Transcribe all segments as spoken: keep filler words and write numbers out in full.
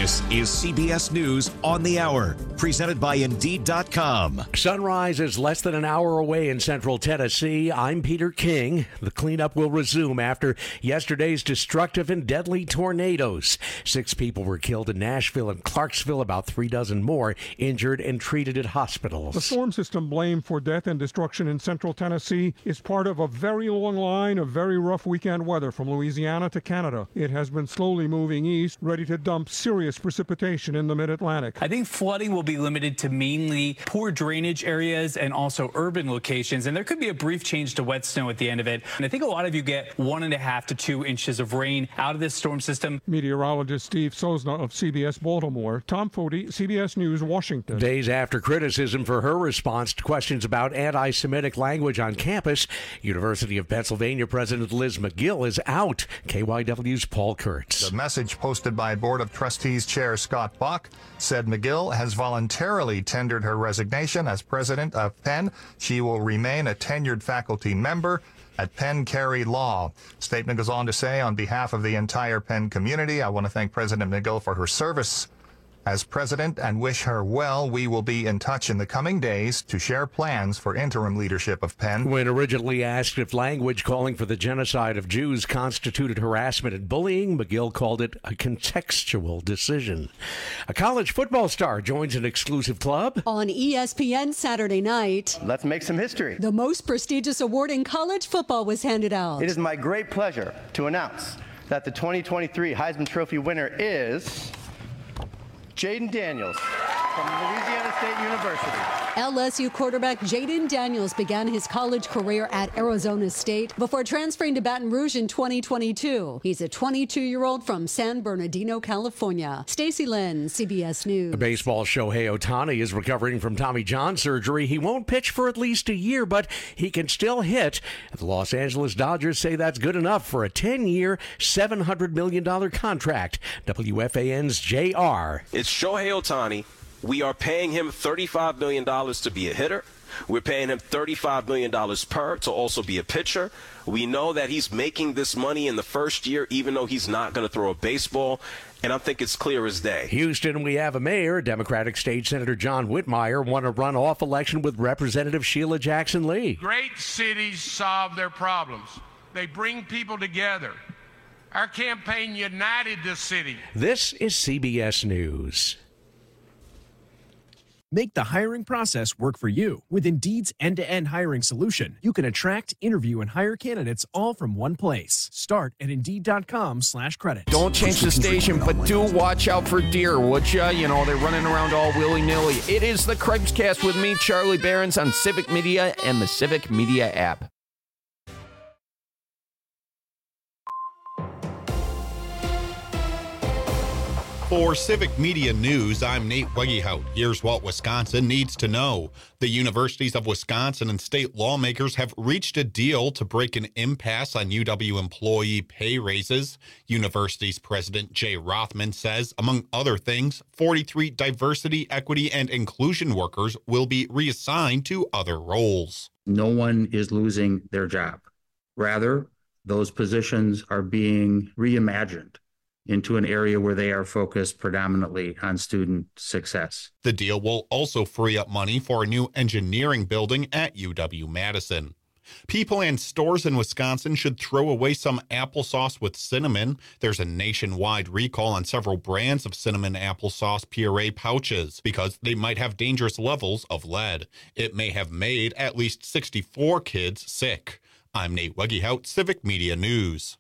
This is C B S News on the Hour, presented by Indeed dot com. Sunrise is less than an hour away in central Tennessee. I'm Peter King. The cleanup will resume after yesterday's destructive and deadly tornadoes. Six people were killed in Nashville and Clarksville, about three dozen more injured and treated at hospitals. The storm system blamed for death and destruction in central Tennessee is part of a very long line of very rough weekend weather from Louisiana to Canada. It has been slowly moving east, ready to dump serious precipitation in the mid-Atlantic. I think flooding will be limited to mainly poor drainage areas and also urban locations, and there could be a brief change to wet snow at the end of it. And I think a lot of you get one and a half to two inches of rain out of this storm system. Meteorologist Steve Sosna of C B S Baltimore. Tom Foti, C B S News, Washington. Days after criticism for her response to questions about anti-Semitic language on campus, University of Pennsylvania President Liz Magill is out. K Y W's Paul Kurtz. The message posted by Board of Trustees Chair Scott Bach said Magill has voluntarily tendered her resignation as president of Penn. She will remain a tenured faculty member at Penn Carey Law. Statement goes on to say, on behalf of the entire Penn community, I want to thank President Magill for her service as president and wish her well. We will be in touch in the coming days to share plans for interim leadership of Penn. When originally asked if language calling for the genocide of Jews constituted harassment and bullying, Magill called it a contextual decision. A college football star joins an exclusive club. On E S P N Saturday night, let's make some history. The most prestigious award in college football was handed out. It is my great pleasure to announce that the twenty twenty-three Heisman Trophy winner is Jayden Daniels from Louisiana State University. L S U quarterback Jayden Daniels began his college career at Arizona State before transferring to Baton Rouge in twenty twenty-two. He's a twenty-two-year-old from San Bernardino, California. Stacey Lynn, C B S News. Baseball Shohei Ohtani is recovering from Tommy John surgery. He won't pitch for at least a year, but he can still hit. The Los Angeles Dodgers say that's good enough for a ten-year, seven hundred million dollars contract. W F A N's J R. It's Shohei Ohtani. We are paying him thirty-five million dollars to be a hitter. We're paying him thirty-five million dollars per to also be a pitcher. We know that he's making this money in the first year, even though he's not going to throw a baseball. And I think it's clear as day. Houston, we have a mayor. Democratic State Senator John Whitmire won a runoff election with Representative Sheila Jackson Lee. Great cities solve their problems. They bring people together. Our campaign united the city. This is C B S News. Make the hiring process work for you. With Indeed's end-to-end hiring solution, you can attract, interview, and hire candidates all from one place. Start at Indeed.com slash credit. Don't change the station, but do watch out for deer, would ya? You know, they're running around all willy-nilly. It is the Craig's Cast with me, Charlie Behrens, on Civic Media and the Civic Media app. For Civic Media News, I'm Nate Wegehout. Here's what Wisconsin needs to know. The universities of Wisconsin and state lawmakers have reached a deal to break an impasse on U W employee pay raises. University's President Jay Rothman says, among other things, forty-three diversity, equity, and inclusion workers will be reassigned to other roles. No one is losing their job. Rather, those positions are being reimagined into an area where they are focused predominantly on student success. The deal will also free up money for a new engineering building at U W-Madison. People and stores in Wisconsin should throw away some applesauce with cinnamon. There's a nationwide recall on several brands of cinnamon applesauce puree pouches because they might have dangerous levels of lead. It may have made at least sixty-four kids sick. I'm Nate Wegehout, Civic Media News.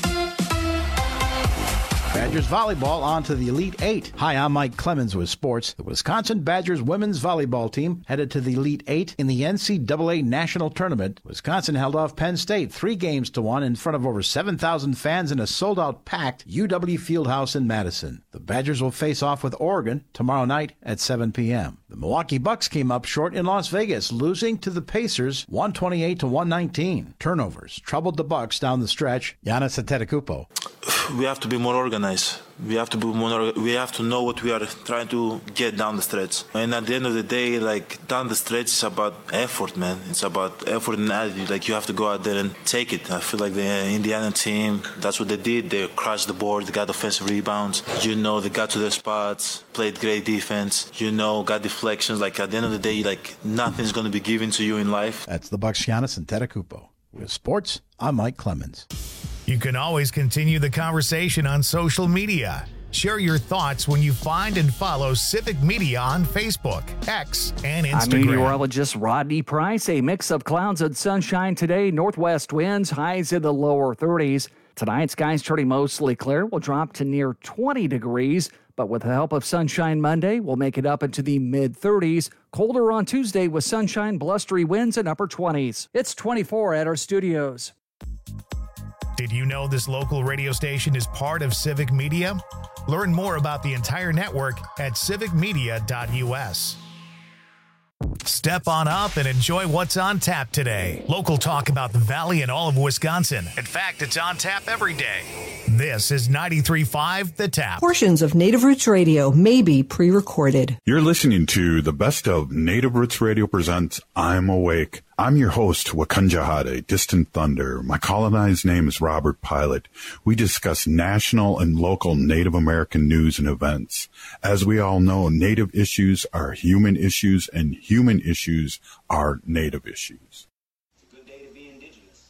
Badgers volleyball on to the Elite Eight. Hi, I'm Mike Clemens with sports. The Wisconsin Badgers women's volleyball team headed to the Elite Eight in the N C double A National Tournament. Wisconsin held off Penn State three games to one in front of over seven thousand fans in a sold-out packed U W Fieldhouse in Madison. The Badgers will face off with Oregon tomorrow night at seven p.m. The Milwaukee Bucks came up short in Las Vegas, losing to the Pacers one twenty-eight to one nineteen. Turnovers troubled the Bucks down the stretch. Giannis Antetokounmpo. We have to be more organized. organized. We have to be more, we have to know what we are trying to get down the stretch. And at the end of the day, like down the stretch, it's about effort, man. It's about effort and attitude. Like you have to go out there and take it. I feel like the Indiana team, that's what they did. They crashed the board. They got offensive rebounds. You know, they got to their spots, played great defense. You know, got deflections. Like at the end of the day, like nothing's going to be given to you in life. That's the Bucks, Giannis and Antetokounmpo. With sports, I'm Mike Clemens. You can always continue the conversation on social media. Share your thoughts when you find and follow Civic Media on Facebook, X, and Instagram. I'm meteorologist Rodney Price. A mix of clouds and sunshine today. Northwest winds, highs in the lower thirties. Tonight, skies turning mostly clear. Will drop to near twenty degrees. But with the help of sunshine Monday, we'll make it up into the mid-thirties. Colder on Tuesday with sunshine, blustery winds, and upper twenties. It's twenty-four at our studios. Did you know this local radio station is part of Civic Media? Learn more about the entire network at civic media dot u s. Step on up and enjoy what's on tap today. Local talk about the Valley and all of Wisconsin. In fact, it's on tap every day. This is ninety-three point five The Tap. Portions of Native Roots Radio may be pre-recorded. You're listening to the best of Native Roots Radio presents I'm Awake. I'm your host, Wakunjahade, Distant Thunder. My colonized name is Robert Pilot. We discuss national and local Native American news and events. As we all know, Native issues are human issues, and human issues are Native issues. It's a good day to be indigenous.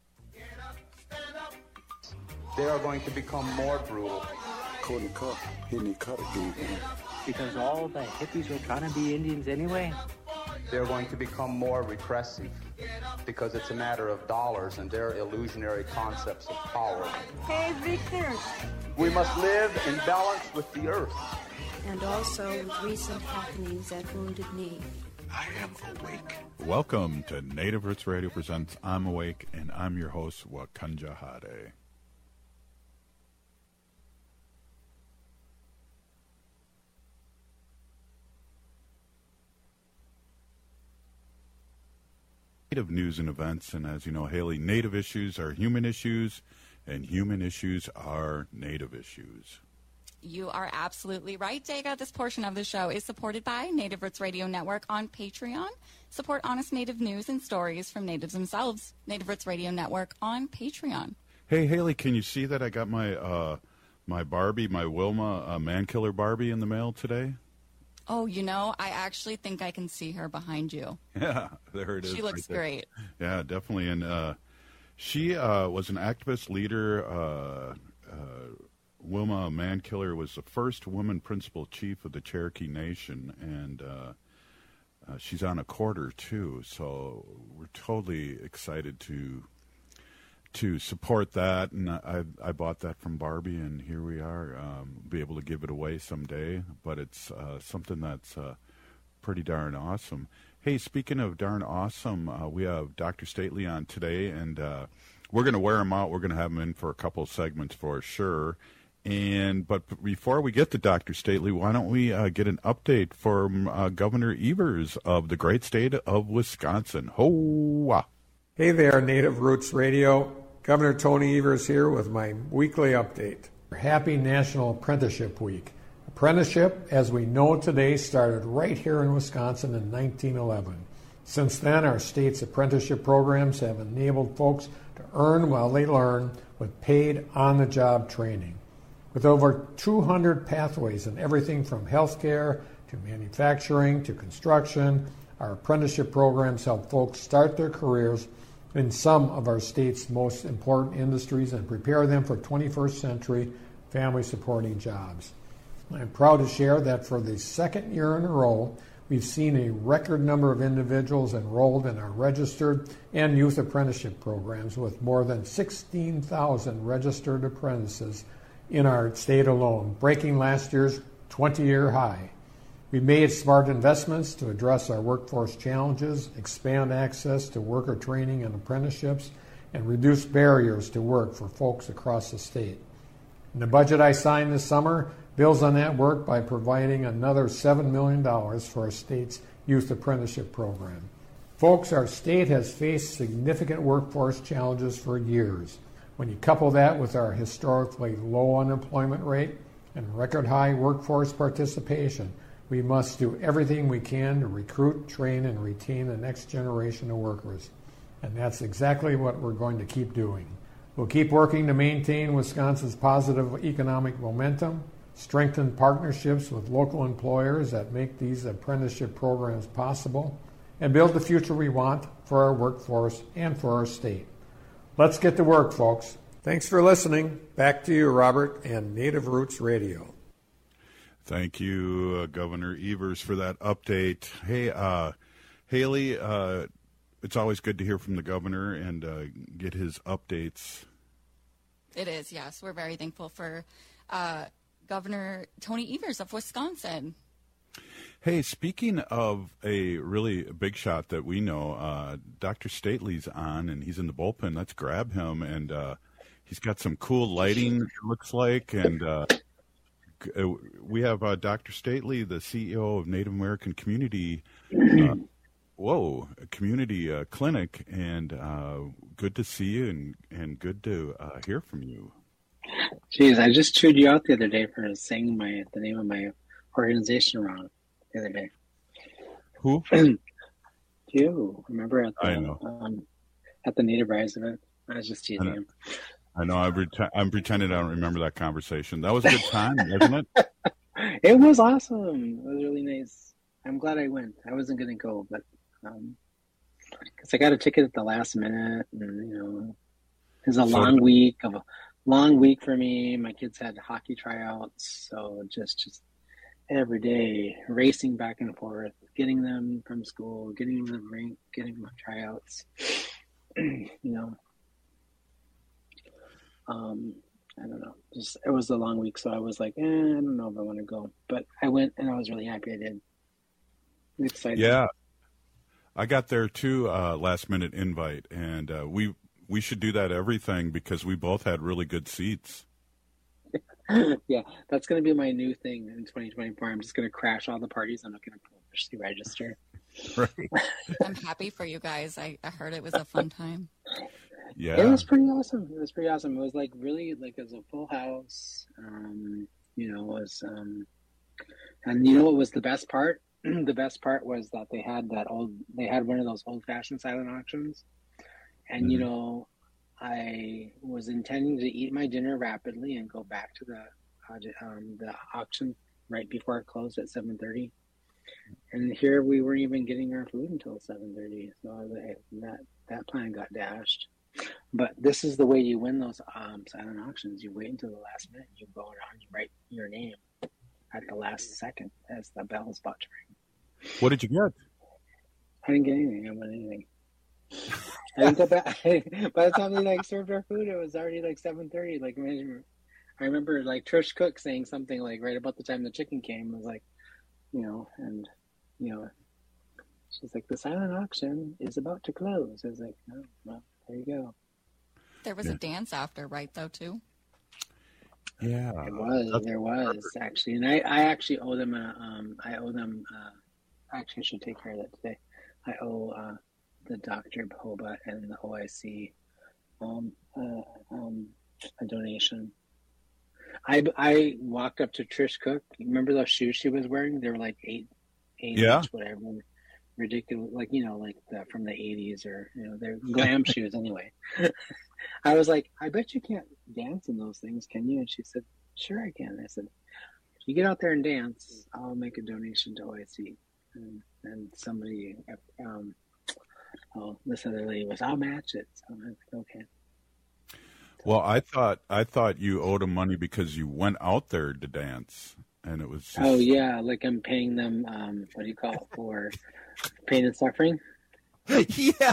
They are going to become more brutal. Because all the hippies were trying to be Indians anyway? They're going to become more repressive because it's a matter of dollars and their illusionary concepts of power. Hey, Victor. We must live in balance with the earth. And also with recent happenings at Wounded Knee. I am awake. Welcome to Native Roots Radio presents I'm Awake, and I'm your host, Wakunjahade. Native news and events, and as you know, Haley, Native issues are human issues, and human issues are Native issues. You are absolutely right, Dega. This portion of the show is supported by Native Roots Radio Network on Patreon. Support honest Native news and stories from Natives themselves. Native Roots Radio Network on Patreon. Hey, Haley, can you see that I got my uh, my Barbie, my Wilma uh, Man-Killer Barbie in the mail today? Oh, you know, I actually think I can see her behind you. Yeah, there it is. She looks right great. Yeah, definitely. And uh, she uh, was an activist leader. Uh, uh, Wilma Man-Killer was the first woman principal chief of the Cherokee Nation, and uh, uh, she's on a quarter, too. So we're totally excited to to support that, and I I bought that from Barbie, and here we are. Um, be able to give it away someday, but it's uh, something that's uh, pretty darn awesome. Hey, speaking of darn awesome, uh, we have Doctor Stately on today, and uh, we're going to wear him out. We're going to have him in for a couple of segments for sure. And but before we get to Doctor Stately, why don't we uh, get an update from uh, Governor Evers of the great state of Wisconsin? Ho-wah. Hey there, Native Roots Radio. Governor Tony Evers here with my weekly update. Happy National Apprenticeship Week. Apprenticeship, as we know it today, started right here in Wisconsin in nineteen eleven. Since then, our state's apprenticeship programs have enabled folks to earn while they learn with paid on-the-job training. With over two hundred pathways in everything from healthcare to manufacturing to construction, our apprenticeship programs help folks start their careers in some of our state's most important industries and prepare them for twenty-first century family-supporting jobs. I'm proud to share that for the second year in a row, we've seen a record number of individuals enrolled in our registered and youth apprenticeship programs, with more than sixteen thousand registered apprentices in our state alone, breaking last year's twenty-year high. We made smart investments to address our workforce challenges, expand access to worker training and apprenticeships, and reduce barriers to work for folks across the state. In the budget I signed this summer builds on that work by providing another seven million dollars for our state's youth apprenticeship program. Folks, our state has faced significant workforce challenges for years. When you couple that with our historically low unemployment rate and record high workforce participation, we must do everything we can to recruit, train, and retain the next generation of workers. And that's exactly what we're going to keep doing. We'll keep working to maintain Wisconsin's positive economic momentum, strengthen partnerships with local employers that make these apprenticeship programs possible, and build the future we want for our workforce and for our state. Let's get to work, folks. Thanks for listening. Back to you, Robert, and Native Roots Radio. Thank you, uh, Governor Evers, for that update. Hey, uh, Haley, uh, it's always good to hear from the governor and uh, get his updates. It is, yes. We're very thankful for uh, Governor Tony Evers of Wisconsin. Hey, speaking of a really big shot that we know, uh, Doctor Stately's on, and he's in the bullpen. Let's grab him, and uh, he's got some cool lighting, it looks like, and uh, we have uh, Doctor Stately, the C E O of Native American Community, uh, whoa, a community uh, clinic, and uh, good to see you, and, and good to uh, hear from you. Jeez, I just chewed you out the other day for saying my the name of my organization wrong the other day. Who? You remember at the I know. Um, at the Native Rise event? I was just teasing I know. him. I know. I'm, reti- I'm pretending I don't remember that conversation. That was a good time, wasn't it? It was awesome. It was really nice. I'm glad I went. I wasn't going to go, but um, because I got a ticket at the last minute, and you know, it was a So- long week of a long week for me. My kids had hockey tryouts, so just just every day racing back and forth, getting them from school, getting them to the rink, getting them tryouts. You know, um, I don't know. Just it was a long week, so I was like, eh, I don't know if I want to go, but I went, and I was really happy I did. I'm excited. Yeah. I got there too, uh, last minute invite, and uh, we we should do that everything because we both had really good seats. Yeah, that's going to be my new thing in twenty twenty-four. I'm just going to crash all the parties. I'm not going to officially register. Right. I'm happy for you guys. I, I heard it was a fun time. Yeah. It was pretty awesome. It was pretty awesome. It was like really like it was a full house. Um, you know, it was um, and you know what was the best part? The best part was that they had that old. They had one of those old-fashioned silent auctions, and mm-hmm. you know, I was intending to eat my dinner rapidly and go back to the um, the auction right before it closed at seven thirty. And here we weren't even getting our food until seven thirty. So I was like, that that plan got dashed. But this is the way you win those um, silent auctions. You wait until the last minute. You go around, you write your name at the last second as the bell is about to ring. What did you get? I didn't get anything. I didn't want anything. I didn't go back. By the time they like served our food, it was already like seven thirty. Like I remember like Trish Cook saying something like right about the time the chicken came. It was like, you know, and you know, she's like, the silent auction is about to close. I was like, oh, well, there you go. There was yeah. a dance after, right, though, too? Yeah, it was. That's there was perfect. Actually, and I, I actually owe them a, um, I owe them. Uh, actually, I should take care of that today. I owe uh, the Doctor Hoba and the O I C um, uh, um, a donation. I I walked up to Trish Cook. Remember those shoes she was wearing? They were like eight, eight yeah. inch, whatever. Ridiculous, like, you know, like the, from the eighties, or, you know, they're glam shoes anyway. I was like, I bet you can't dance in those things, can you? And she said, sure I can. I said, if you get out there and dance, I'll make a donation to O I C. And, and somebody, um, oh, this other lady was, I'll match it. So I was like, okay. Well, I thought I thought you owed them money because you went out there to dance, and it was just... Oh yeah, like I'm paying them. Um, what do you call it, for pain and suffering? Yeah.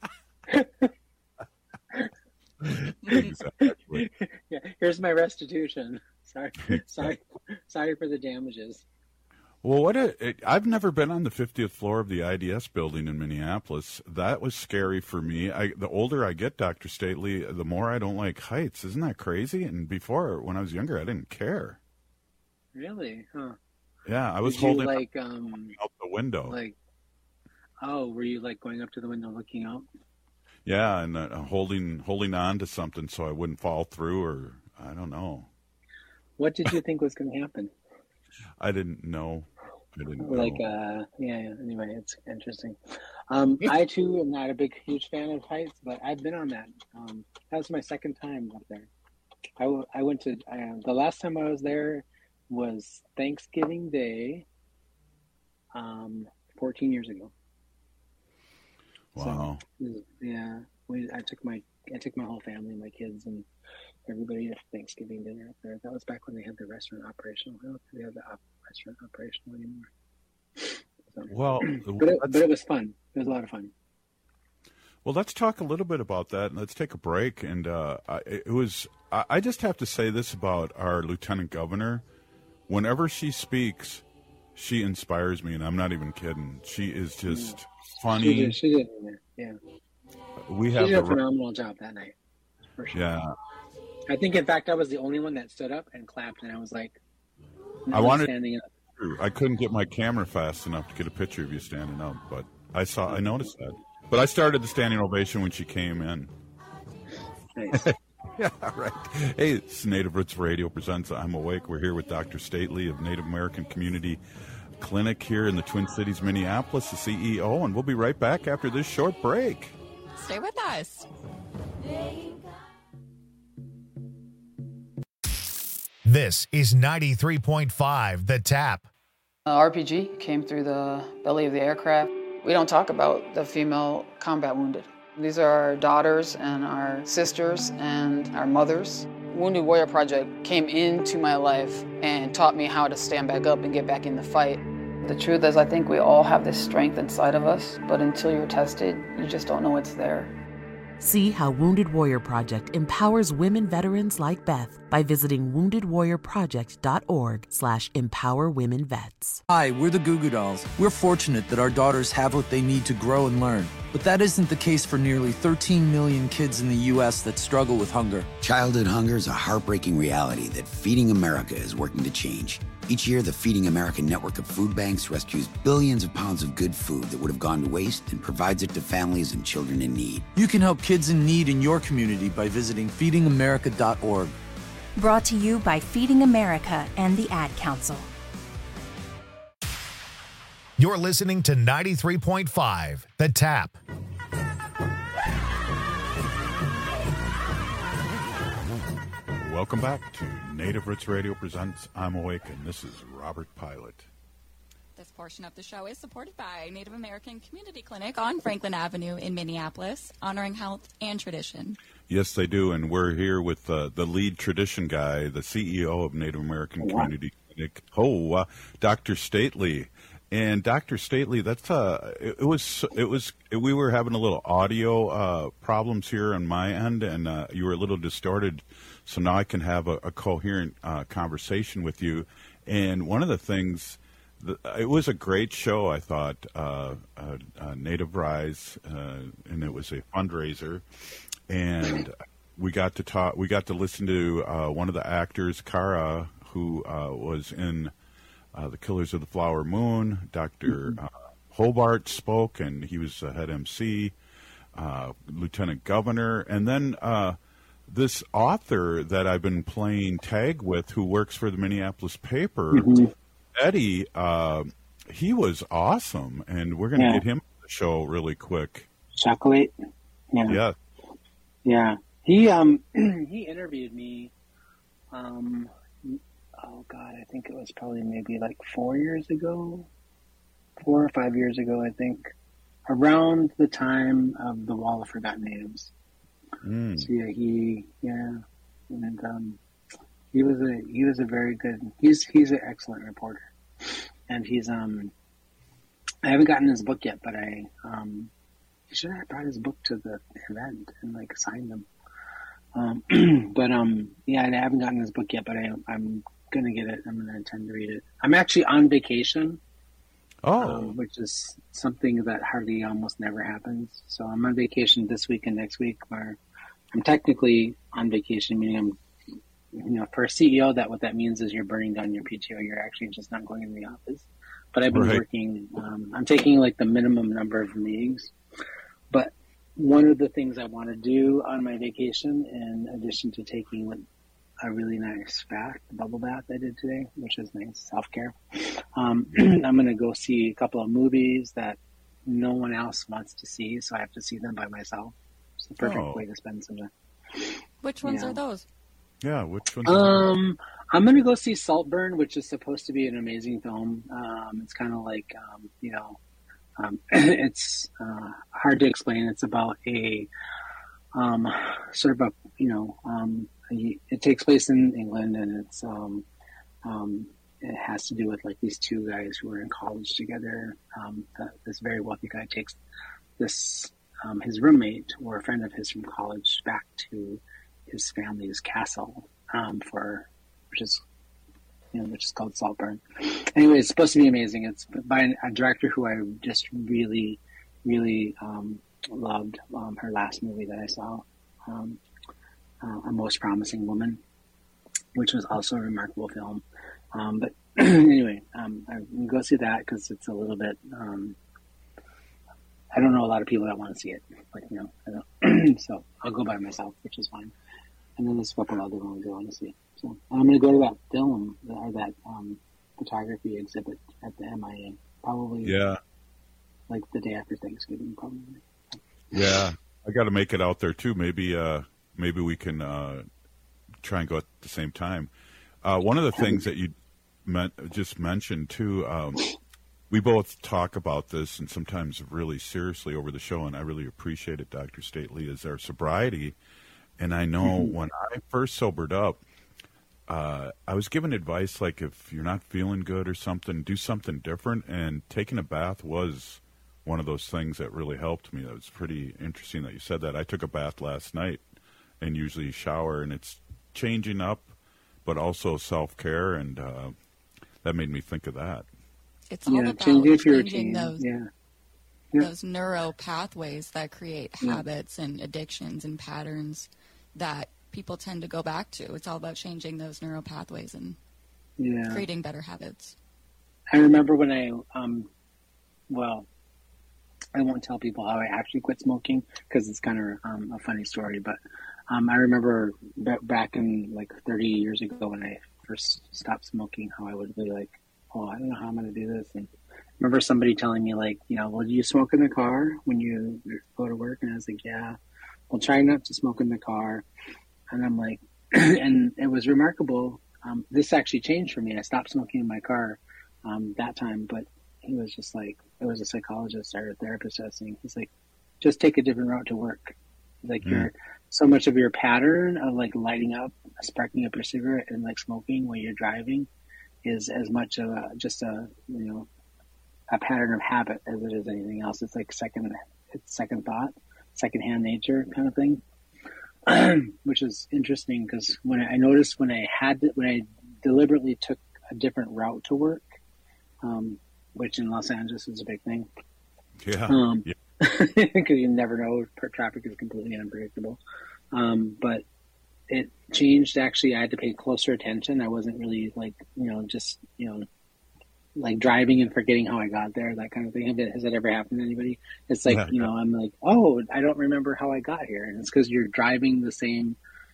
Exactly. Yeah. Here's my restitution. Sorry, sorry, sorry for the damages. Well, what a, it, I've never been on the fiftieth floor of the I D S building in Minneapolis. That was scary for me. I, the older I get, Doctor Stately, the more I don't like heights. Isn't that crazy? And before, when I was younger, I didn't care. Really? Huh. Yeah, I was Did holding you, like um out the window. Like, oh, were you like going up to the window looking out? Yeah, and uh, holding holding on to something so I wouldn't fall through, or I don't know. What did you think was going to happen? I didn't know. I didn't Like, know. uh, yeah, yeah. Anyway, it's interesting. Um, I too am not a big, huge fan of heights, but I've been on that. Um, that was my second time up there. I, w- I went to uh, the last time I was there was Thanksgiving Day, um, fourteen years ago. Wow. So, yeah, we. I took my I took my whole family, my kids, and everybody to Thanksgiving dinner up there. That was back when they had the restaurant operational. I don't think they have the op- restaurant operational anymore. So, Well, but it, but it was fun. It was a lot of fun. Well, let's talk a little bit about that, and let's take a break. And uh, I, it was I, I just have to say this about our lieutenant governor. Whenever she speaks, she inspires me, and I'm not even kidding. She is just Yeah. funny. She did. She did. Yeah. We She have did a the phenomenal job that night. For sure. yeah. I think, in fact, I was the only one that stood up and clapped, and I was like, no I one's wanted. standing up. I couldn't get my camera fast enough to get a picture of you standing up, but I saw. I noticed that. But I started the standing ovation when she came in. Nice. Yeah, right. Hey, it's Native Roots Radio presents I'm Awake. We're here with Doctor Stately of Native American Community Clinic here in the Twin Cities, Minneapolis, the C E O, and we'll be right back after this short break. Stay with us. This is ninety-three point five The Tap. Uh, R P G came through the belly of the aircraft. We don't talk about the female combat wounded. These are our daughters and our sisters and our mothers. Wounded Warrior Project came into my life and taught me how to stand back up and get back in the fight. The truth is, I think we all have this strength inside of us, but until you're tested, you just don't know it's there. See how Wounded Warrior Project empowers women veterans like Beth by visiting wounded warrior project dot org slash empower women vets. Hi, we're the Goo Goo Dolls. We're fortunate that our daughters have what they need to grow and learn. But that isn't the case for nearly thirteen million kids in the U S that struggle with hunger. Childhood hunger is a heartbreaking reality that Feeding America is working to change. Each year, the Feeding America network of food banks rescues billions of pounds of good food that would have gone to waste and provides it to families and children in need. You can help kids in need in your community by visiting feeding america dot org. Brought to you by Feeding America and the Ad Council. You're listening to ninety-three point five The Tap. Welcome back to Native Roots Radio presents I'm Awake, and this is Robert Pilot. This portion of the show is supported by Native American Community Clinic on Franklin Avenue in Minneapolis, honoring health and tradition. Yes, they do, and we're here with uh, the lead tradition guy, the C E O of Native American Community Clinic, oh, uh, Doctor Stately. And Doctor Stately, that's uh, it, it was it was we were having a little audio uh, problems here on my end, and uh, you were a little distorted. So now I can have a, a coherent uh, conversation with you. And one of the things, the, it was a great show, I thought, uh, uh, uh, Native Rise, uh, and it was a fundraiser. And we got to talk. We got to listen to uh, one of the actors, Kara, who uh, was in uh, The Killers of the Flower Moon. Doctor Uh, Hobart spoke, and he was the head M C, uh, Lieutenant Governor, and then. Uh, This author that I've been playing tag with, who works for the Minneapolis paper, mm-hmm. Eddie, uh, he was awesome, and we're going to yeah. get him on the show really quick. Chocolate, yeah, yeah, yeah. He um he interviewed me. Um, oh God, I think it was probably maybe like four years ago, four or five years ago, I think, around the time of the Wall of Forgotten Natives. Mm. So yeah, he yeah, and um, he was a he was a very good. He's he's an excellent reporter, and he's um. I haven't gotten his book yet, but I um, he should have brought his book to the event and like signed them. Um, but um, yeah, I haven't gotten his book yet, but I I'm gonna get it. I'm gonna intend to read it. I'm actually on vacation. Oh, um, which is something that hardly almost never happens. So I'm on vacation this week and next week, where I'm technically on vacation, meaning I'm, you know, for a C E O, that what that means is you're burning down your P T O. You're actually just not going in the office. But I've been right. working. Um, I'm taking like the minimum number of meetings. But one of the things I want to do on my vacation, in addition to taking a really nice bath, bubble bath I did today, which is nice, self-care, um, I'm going to go see a couple of movies that no one else wants to see, so I have to see them by myself. It's the perfect Oh. way to spend some time. Which ones Yeah. are those? Yeah, which ones? Um, I'm going to go see Saltburn, which is supposed to be an amazing film. Um, it's kind of like, um, you know, um, it's uh, hard to explain. It's about a um, sort of a, you know, um, a, it takes place in England, and it's um, um, it has to do with like these two guys who are in college together. Um, the, this very wealthy guy takes this um, his roommate or a friend of his from college back to his family's castle um, for which is you know which is called Saltburn. Anyway, it's supposed to be amazing. It's by a director who I just really, really um, loved. Um, her last movie that I saw, um, uh, A Most Promising Woman, which was also a remarkable film. Um, but anyway, um, I can go see that because it's a little bit. Um, I don't know a lot of people that want to see it, like you know, I don't. So I'll go by myself, which is fine. And then there's a couple other ones I want to see. So I'm going to go to that film or that um, photography exhibit at the M I A, probably. Yeah. Like the day after Thanksgiving, probably. Yeah, I got to make it out there too. Maybe, uh, maybe we can uh, try and go at the same time. Uh, one of the things that you meant, just mentioned too, um, we both talk about this and sometimes really seriously over the show, and I really appreciate it, Doctor Stately, is our sobriety. And I know when I first sobered up, uh, I was given advice like if you're not feeling good or something, do something different. And taking a bath was one of those things that really helped me. That was pretty interesting that you said that. I took a bath last night and usually shower, and it's changing up, but also self-care, and uh, that made me think of that. It's all Yeah, about changing up your changing routine. those Yeah. Yeah. those neuro pathways that create Yeah. habits and addictions and patterns that people tend to go back to. It's all about changing those neural pathways and Yeah. creating better habits. I remember when I, um, well, I won't tell people how I actually quit smoking because it's kind of um, a funny story. But um, I remember b- back in like thirty years ago when I first stopped smoking, how I would be like, oh, I don't know how I'm going to do this. And I remember somebody telling me like, you know, well, do you smoke in the car when you go to work? And I was like, yeah. Well, try not to smoke in the car. And I'm like, and it was remarkable. Um, this actually changed for me. I stopped smoking in my car um, that time, but he was just like, it was a psychologist or a therapist I was saying, he's like, just take a different route to work. Like Mm. you're so much of your pattern of like lighting up, sparking up your cigarette and like smoking when you're driving is as much of a, just a, you know, a pattern of habit as it is anything else. It's like second, it's second thought, secondhand nature kind of thing. Which is interesting because when I, I noticed when I had, when I deliberately took a different route to work, um, which in Los Angeles is a big thing. Yeah. Um, yeah. because you never know, traffic is completely unpredictable. Um, but it changed. Actually, I had to pay closer attention. I wasn't really like, you know, just, you know, like driving and forgetting how I got there, that kind of thing. Has that ever happened to anybody? It's like, Yeah. you know, I'm like, oh, I don't remember how I got here. And it's because you're driving the same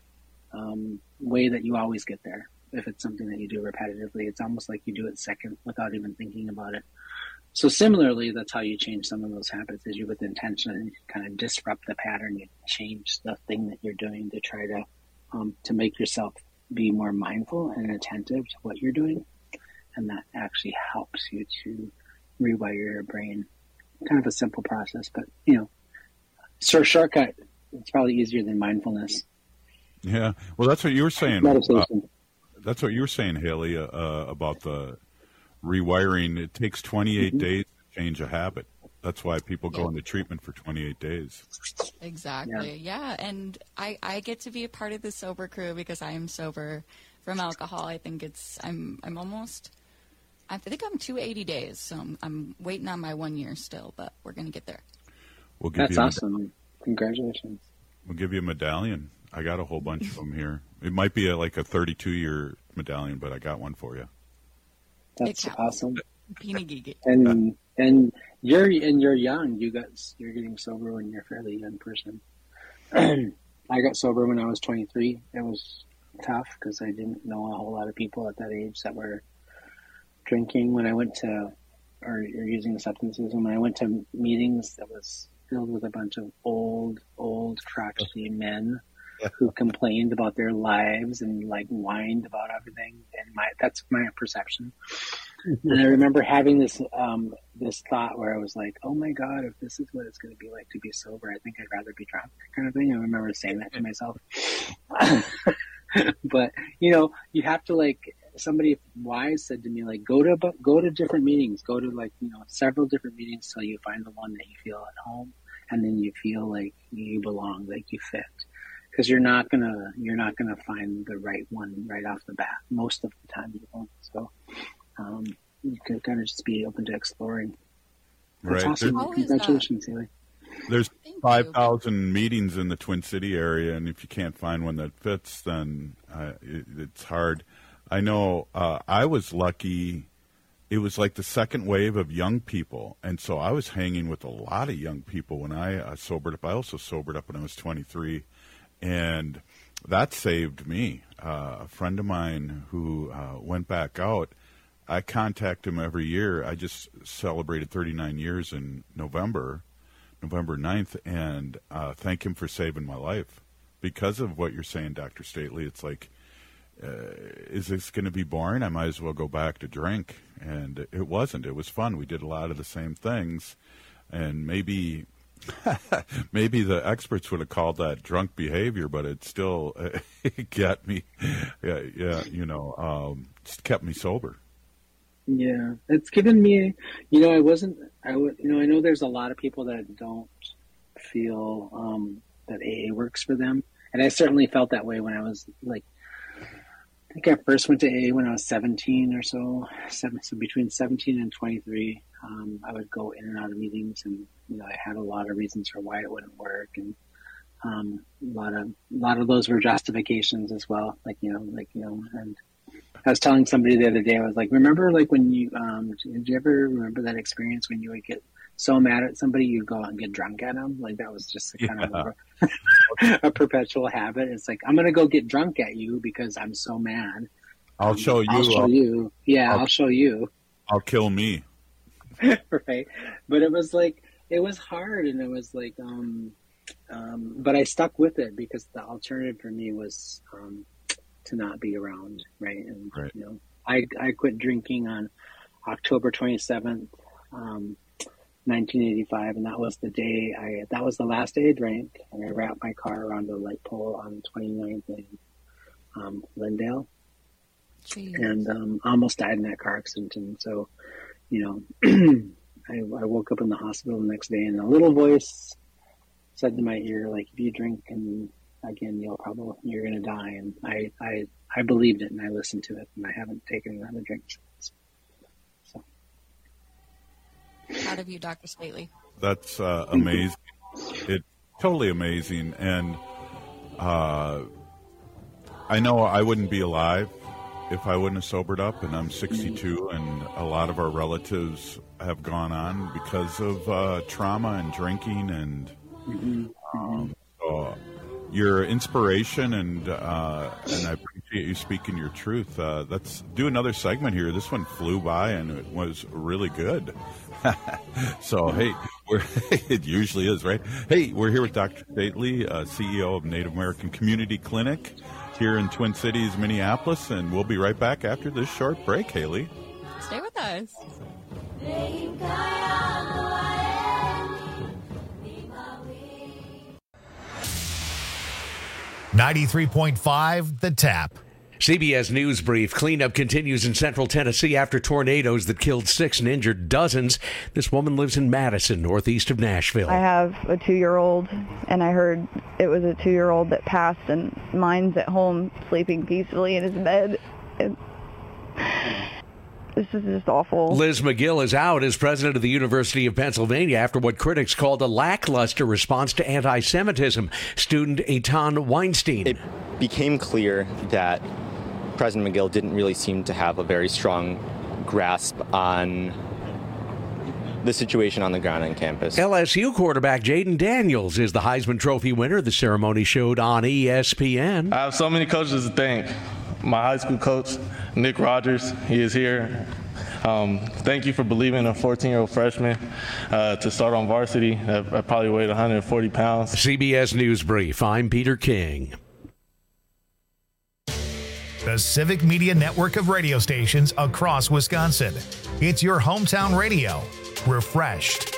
um, way that you always get there. If it's something that you do repetitively, it's almost like you do it second without even thinking about it. So similarly, that's how you change some of those habits, is you with intention and you kind of disrupt the pattern. You change the thing that you're doing to try to um, to make yourself be more mindful and attentive to what you're doing. And that actually helps you to rewire your brain. Kind of a simple process, but, you know, so shortcut, it's probably easier than mindfulness. Yeah. Well, that's what you were saying. Meditation. Uh, that's what you were saying, Haley, uh, uh, about the rewiring. It takes twenty-eight Mm-hmm. days to change a habit. That's why people go into treatment for twenty-eight days. Exactly. Yeah. And I, I get to be a part of the sober crew because I am sober from alcohol. I think it's, I'm, I'm almost, I think I'm two hundred eighty days. So I'm, I'm waiting on my one year still, but we're going to get there. We'll give That's you a awesome. Congratulations. We'll give you a medallion. I got a whole bunch of them here. It might be a, like a thirty-two year medallion, but I got one for you. That's awesome. and and you're and you're young. You got you're getting sober when you're a fairly young person. I got sober when I was twenty-three. It was tough because I didn't know a whole lot of people at that age that were drinking. When I went to or, or using substances, and when I went to meetings, that was filled with a bunch of old, old, crotchety men who complained about their lives and like whined about everything. And my that's my perception. And I remember having this um, this thought where I was like, "Oh my God, if this is what it's going to be like to be sober, I think I'd rather be drunk," kind of thing. I remember saying that to myself. But you know, you have to like. Somebody wise said to me, like, go to go to different meetings, go to like you know several different meetings till you find the one that you feel at home, and then you feel like you belong, like you fit. Because you're not gonna you're not gonna find the right one right off the bat. Most of the time, you won't. So um, you can kind of just be open to exploring. That's right. awesome. There's, Congratulations, Haley. There's five thousand meetings in the Twin City area, and if you can't find one that fits, then uh, it, it's hard. I know uh, I was lucky. It was like the second wave of young people, and so I was hanging with a lot of young people when I uh, sobered up. I also sobered up when I was twenty-three, and that saved me. Uh, a friend of mine who uh, went back out, I contact him every year. I just celebrated thirty-nine years in November, November ninth, and uh, thank him for saving my life. Because of what you're saying, Doctor Stately, it's like, Uh, is this going to be boring? I might as well go back to drink. And it wasn't. It was fun. We did a lot of the same things. And maybe maybe the experts would have called that drunk behavior, but it still uh, got me, yeah, yeah, you know, um, just kept me sober. Yeah, it's given me, you know, I wasn't, I would, you know, I know there's a lot of people that don't feel um, that A A works for them. And I certainly felt that way when I was like, I think I first went to A A when I was seventeen or so, seven, so between seventeen and twenty-three. Um, I would go in and out of meetings, and you know, I had a lot of reasons for why it wouldn't work, and um, a lot of a lot of those were justifications as well. Like you know, like you know, and I was telling somebody the other day, I was like, remember, like when you, um, did you ever remember that experience when you would get so mad at somebody, you'd go out and get drunk at them? Like that was just a kind yeah. of a, a perpetual habit. It's like, I'm going to go get drunk at you because I'm so mad. I'll um, show you. I'll show I'll, you. Yeah, I'll, I'll show you. I'll kill me. Right. But it was like, it was hard, and it was like, um, um, but I stuck with it because the alternative for me was, um, to not be around. Right. And, right. you know, I, I quit drinking on October twenty-seventh, um, nineteen eighty-five, and that was the day I, that was the last day I drank, and I wrapped my car around the light pole on twenty-ninth in, um, Lindale. Jeez. And, um, almost died in that car accident. And so, you know, I, I woke up in the hospital the next day, and a little voice said to my ear, like, if you drink and again, you'll probably, you're going to die. And I, I, I believed it, and I listened to it, and I haven't taken another drink since. So. Proud of you, Doctor Stately. That's uh, amazing. It's totally amazing. And uh, I know I wouldn't be alive if I wouldn't have sobered up, and I'm sixty-two, and a lot of our relatives have gone on because of uh, trauma and drinking, and mm-hmm. um, so your inspiration, and uh, and I appreciate you speaking your truth. Uh, let's do another segment here. This one flew by, and it was really good. So, hey, we're, it usually is, right? Hey, we're here with Doctor Stately, uh, C E O of Native American Community Clinic here in Twin Cities, Minneapolis, and we'll be right back after this short break, Haley. Stay with us. ninety-three point five The Tap. C B S News Brief. Cleanup continues in central Tennessee after tornadoes that killed six and injured dozens. This woman lives in Madison, northeast of Nashville. I have a two-year-old, and I heard it was a two-year-old that passed, and mine's at home sleeping peacefully in his bed. And this is just awful. Liz McGill is out as president of the University of Pennsylvania after what critics called a lackluster response to anti-Semitism. Student Eitan Weinstein. It became clear that President McGill didn't really seem to have a very strong grasp on the situation on the ground on campus. L S U quarterback Jaden Daniels is the Heisman Trophy winner. The ceremony showed on E S P N. I have so many coaches to thank. My high school coach, Nick Rogers, he is here. Um, thank you for believing in a fourteen-year-old freshman uh, to start on varsity. I, I probably weighed one hundred forty pounds. C B S News Brief, I'm Peter King. The Civic Media network of radio stations across Wisconsin. It's your hometown radio. Refreshed.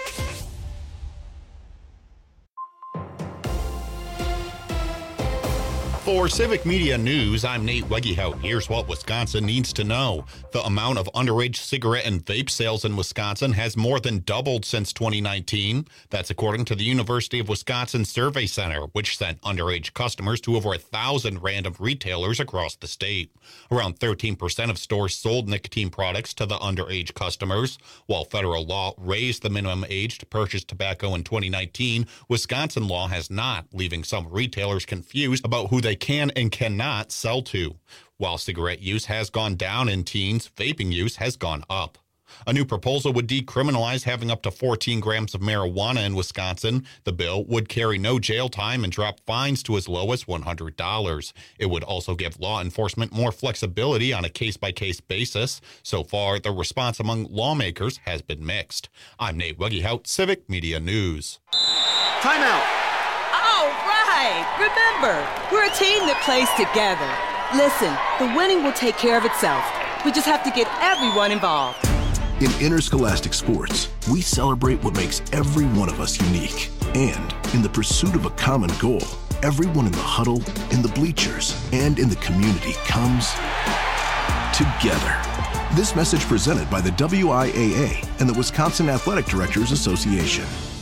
For Civic Media News, I'm Nate Wegehout. Here's what Wisconsin needs to know. The amount of underage cigarette and vape sales in Wisconsin has more than doubled since twenty nineteen. That's according to the University of Wisconsin Survey Center, which sent underage customers to over a thousand random retailers across the state. Around thirteen percent of stores sold nicotine products to the underage customers. While federal law raised the minimum age to purchase tobacco in twenty nineteen, Wisconsin law has not, leaving some retailers confused about who they can and cannot sell to. While cigarette use has gone down in teens, vaping use has gone up. A new proposal would decriminalize having up to fourteen grams of marijuana in Wisconsin. The bill would carry no jail time and drop fines to as low as one hundred dollars. It would also give law enforcement more flexibility on a case-by-case basis. So far, the response among lawmakers has been mixed. I'm Nate Wegehout, Civic Media News. Timeout. All right. Remember, we're a team that plays together. Listen, the winning will take care of itself. We just have to get everyone involved. In interscholastic sports, we celebrate what makes every one of us unique. And in the pursuit of a common goal, everyone in the huddle, in the bleachers, and in the community comes together. This message presented by the W I A A and the Wisconsin Athletic Directors Association.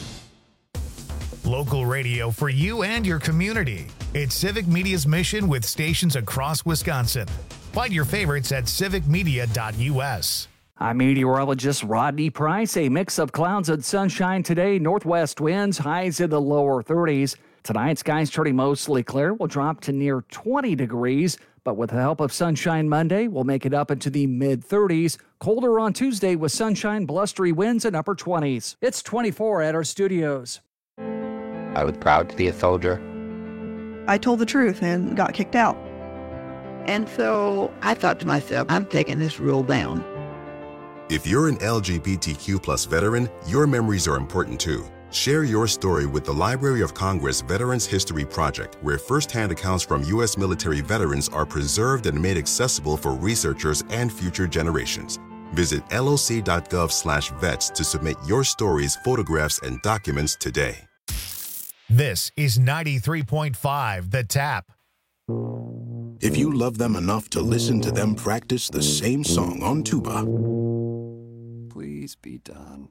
Local radio for you and your community. It's Civic Media's mission with stations across Wisconsin. Find your favorites at civic media dot U S. I'm meteorologist Rodney Price. A mix of clouds and sunshine today. Northwest winds, highs in the lower thirties. Tonight, skies turning mostly clear. Will drop to near twenty degrees. But with the help of sunshine Monday, we'll make it up into the mid-thirties. Colder on Tuesday with sunshine, blustery winds, and upper twenties. It's twenty-four at our studios. I was proud to be a soldier. I told the truth and got kicked out. And so I thought to myself, I'm taking this rule down. If you're an L G B T Q plus veteran, your memories are important too. Share your story with the Library of Congress Veterans History Project, where firsthand accounts from U S military veterans are preserved and made accessible for researchers and future generations. Visit L O C dot gov slash vets to submit your stories, photographs, and documents today. This is ninety-three point five The Tap. If you love them enough to listen to them practice the same song on tuba, please be done.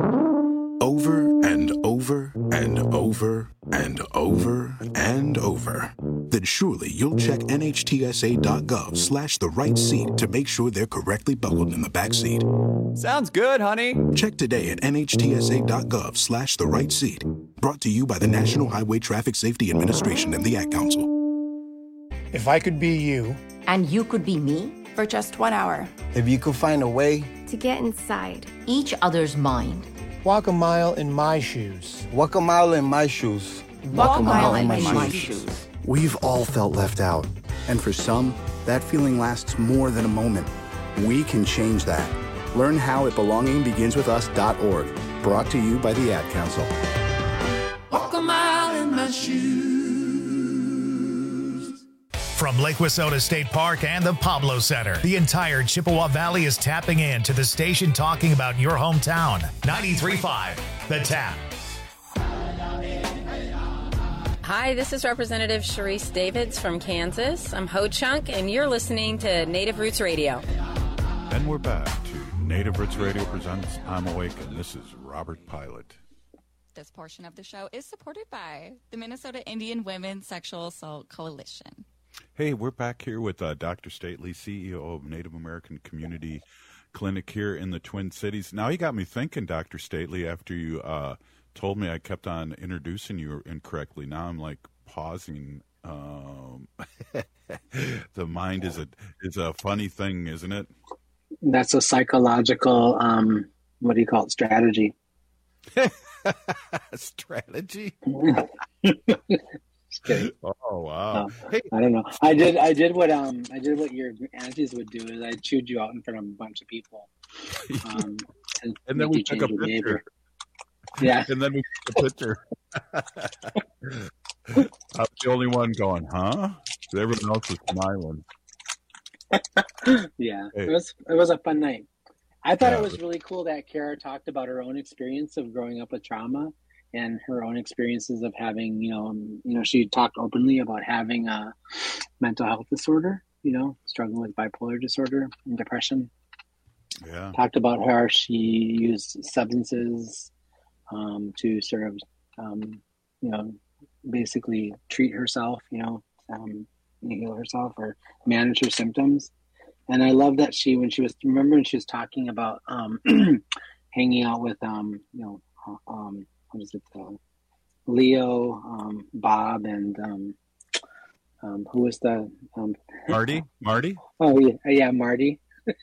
Over and over and over and over and over, then surely you'll check N H T S A dot gov slash the right seat to make sure they're correctly buckled in the back seat. Sounds good, honey. Check today at N H T S A dot gov slash the right seat. Brought to you by the National Highway Traffic Safety Administration and the Ad Council. If I could be you. And you could be me. For just one hour. If you could find a way. To get inside. Each other's mind. Walk a mile in my shoes. Walk a mile in my shoes. Walk, Walk a mile, mile in, in my, my shoes. shoes. We've all felt left out. And for some, that feeling lasts more than a moment. We can change that. Learn how at belonging begins with us dot org. Brought to you by the Ad Council. Walk a mile in my shoes. From Lake Wissota State Park and the Pablo Center, the entire Chippewa Valley is tapping in to the station talking about your hometown. ninety-three point five The Tap. Hi, this is Representative Sharice Davids from Kansas. I'm Ho Chunk, and you're listening to Native Roots Radio. And we're back to Native Roots Radio presents I'm Awake, and this is Robert Pilot. This portion of the show is supported by the Minnesota Indian Women's Sexual Assault Coalition. Hey, we're back here with uh, Doctor Stately, C E O of Native American Community Clinic here in the Twin Cities. Now, you got me thinking, Doctor Stately, after you uh, told me I kept on introducing you incorrectly. Now I'm like pausing. Um, the mind is a is a funny thing, isn't it? That's a psychological, um, what do you call it, strategy. Strategy? Just kidding. Oh wow! No, hey. I don't know. I did. I did what um. I did what your aunties would do. Is I chewed you out in front of a bunch of people. Um, and, and then we took a picture. Yeah. And then we took a picture. I was the only one going, huh? Everyone else was smiling. Yeah, hey. it was. It was a fun night. I thought yeah, it was really cool that Kara talked about her own experience of growing up with trauma and her own experiences of having, you know, um, you know, she talked openly about having a mental health disorder, you know, struggling with bipolar disorder and depression. Yeah. Talked about how she used substances um, to sort of, um, you know, basically treat herself, you know, um, heal herself or manage her symptoms. And I love that she, when she was, remember when she was talking about um, hanging out with, um, you know, um, what is it, uh, Leo, um, Bob, and um, um, who was the um, Marty? Marty? Oh yeah, yeah, Marty.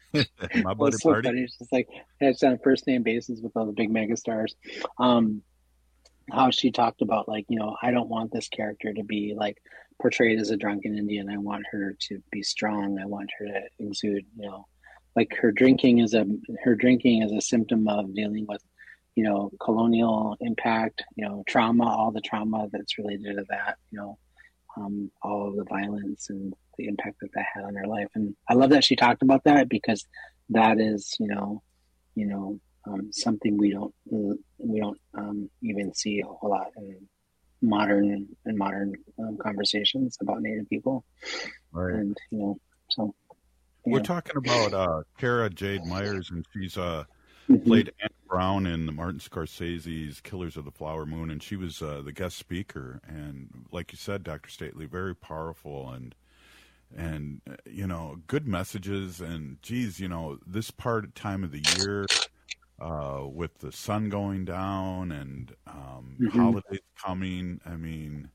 My buddy so Marty. Funny. It's just like it's on first name basis with all the big mega stars. Um, how she talked about, like, you know, I don't want this character to be like portrayed as a drunken Indian. I want her to be strong. I want her to exude, you know, like her drinking is a her drinking is a symptom of dealing with, you know, colonial impact, you know, trauma, all the trauma that's related to that, you know, um, all of the violence and the impact that that had on her life. And I love that she talked about that, because that is, you know, you know, um, something we don't we don't um, even see a whole lot in modern in modern um, conversations about Native people. Right. And you know, so yeah. We're talking about uh, Kara Jade Myers, and she's uh, mm-hmm. played Anne Brown in the Martin Scorsese's Killers of the Flower Moon, and she was uh, the guest speaker. And like you said, Doctor Stately, very powerful and and uh, you know, good messages. And geez, you know, this part time of the year, uh, with the sun going down and um, mm-hmm. holidays coming, I mean,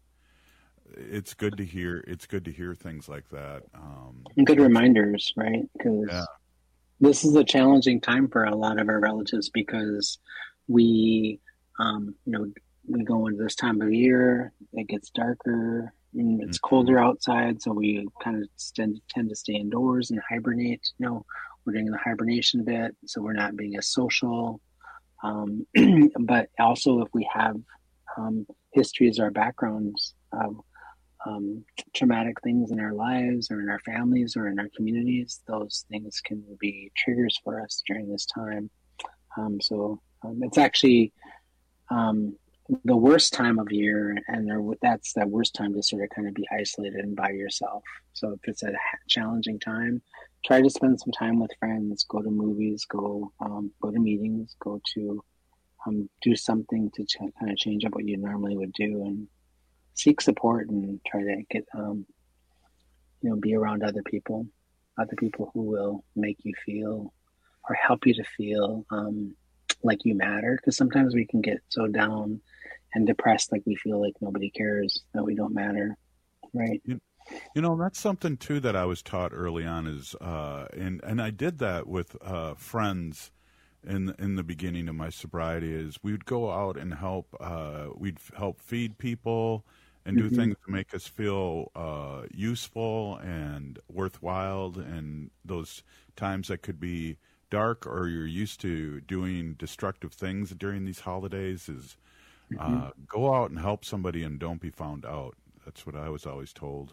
it's good to hear. It's good to hear things like that. Um, and good reminders, right? Because yeah. this is a challenging time for a lot of our relatives, because we, um, you know, we go into this time of year, it gets darker, and it's mm-hmm. colder outside, so we kind of tend, tend to stay indoors and hibernate. You know, we're doing the hibernation bit, so we're not being as social. Um, but also, if we have um, histories or backgrounds of um, traumatic things in our lives or in our families or in our communities, those things can be triggers for us during this time. Um, so um, it's actually um, the worst time of year, and there, that's that worst time to sort of kind of be isolated and by yourself. So if it's a challenging time, try to spend some time with friends, go to movies, go um, go to meetings, go to um, do something to ch- kind of change up what you normally would do, and seek support and try to get, um, you know, be around other people, other people who will make you feel or help you to feel um, like you matter. Because sometimes we can get so down and depressed, like we feel like nobody cares, that we don't matter, right? You, you know, that's something too that I was taught early on is, uh, and and I did that with uh, friends in in the beginning of my sobriety. Is we'd go out and help, uh, we'd help feed people and do mm-hmm. things to make us feel uh, useful and worthwhile. And those times that could be dark, or you're used to doing destructive things during these holidays, is mm-hmm. uh, go out and help somebody and don't be found out. That's what I was always told.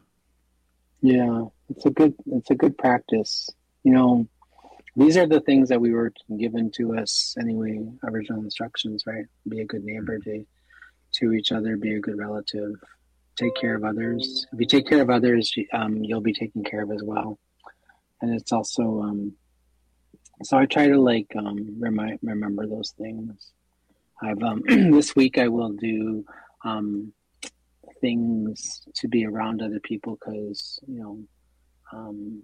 Yeah, it's a good it's a good practice. You know, these are the things that we were given to us anyway, original instructions, right? Be a good neighbor to to each other, be a good relative, take care of others. If you take care of others, um, you'll be taken care of as well. And it's also, um, so I try to like um, remind, remember those things. I've um, this week I will do um, things to be around other people, because you know um,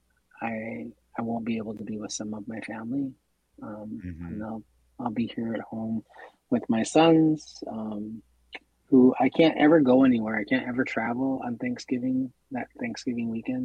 I I won't be able to be with some of my family, um, mm-hmm. and I'll I'll be here at home with my sons, um, who I can't ever go anywhere. I can't ever travel on Thanksgiving, that Thanksgiving weekend,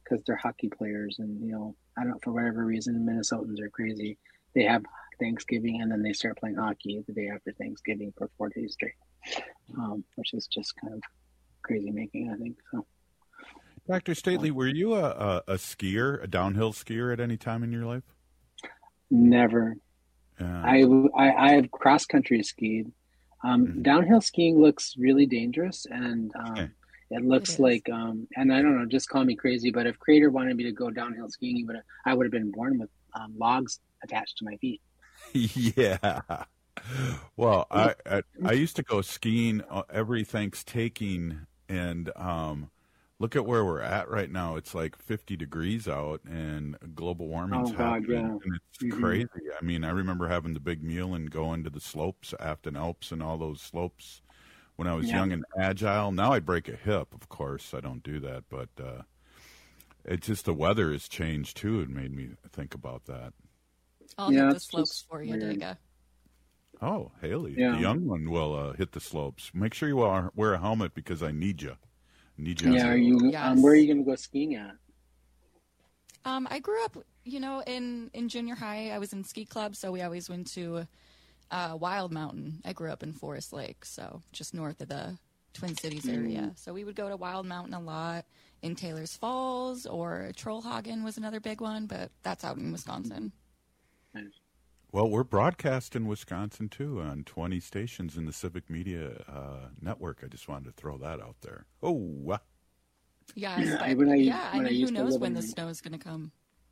because they're hockey players, and you know, I don't know, for whatever reason, Minnesotans are crazy. They have Thanksgiving and then they start playing hockey the day after Thanksgiving for four days straight, um, which is just kind of crazy making, I think. So, Doctor Stately, were you a, a, a skier, a downhill skier at any time in your life? Never. Yeah. I, I I have cross country skied. Um, mm-hmm. Downhill skiing looks really dangerous, and um, okay. it looks it like, um, and I don't know, just call me crazy, but if Creator wanted me to go downhill skiing, he would I would have been born with um, logs attached to my feet. Yeah. Well, I, I I used to go skiing every Thanksgiving, and um, look at where we're at right now. It's like fifty degrees out, and global warming's oh, God, happening, yeah. and it's mm-hmm. crazy. I mean, I remember having the big meal and going to the slopes, Afton Alps, and all those slopes when I was yeah. young and agile. Now I break a hip, of course. I don't do that, but uh, it's just the weather has changed too. It made me think about that. I'll yeah, hit the slopes for you, weird. Dega. Oh, Haley, yeah. the young one will uh, hit the slopes. Make sure you wear, wear a helmet because I need you. I need you. Yeah, are you? Yes. Um, where are you going to go skiing at? Um, I grew up, you know, in, in junior high. I was in ski club, so we always went to uh, Wild Mountain. I grew up in Forest Lake, so just north of the Twin Cities area. Mm. So we would go to Wild Mountain a lot in Taylor's Falls, or Trollhagen was another big one, but that's out in Wisconsin. Nice. Well, we're broadcast in Wisconsin, too, on twenty stations in the Civic Media uh, Network. I just wanted to throw that out there. Oh, uh. Yes, yeah, but, I, yeah, I I mean, who knows when in, the snow is going to come.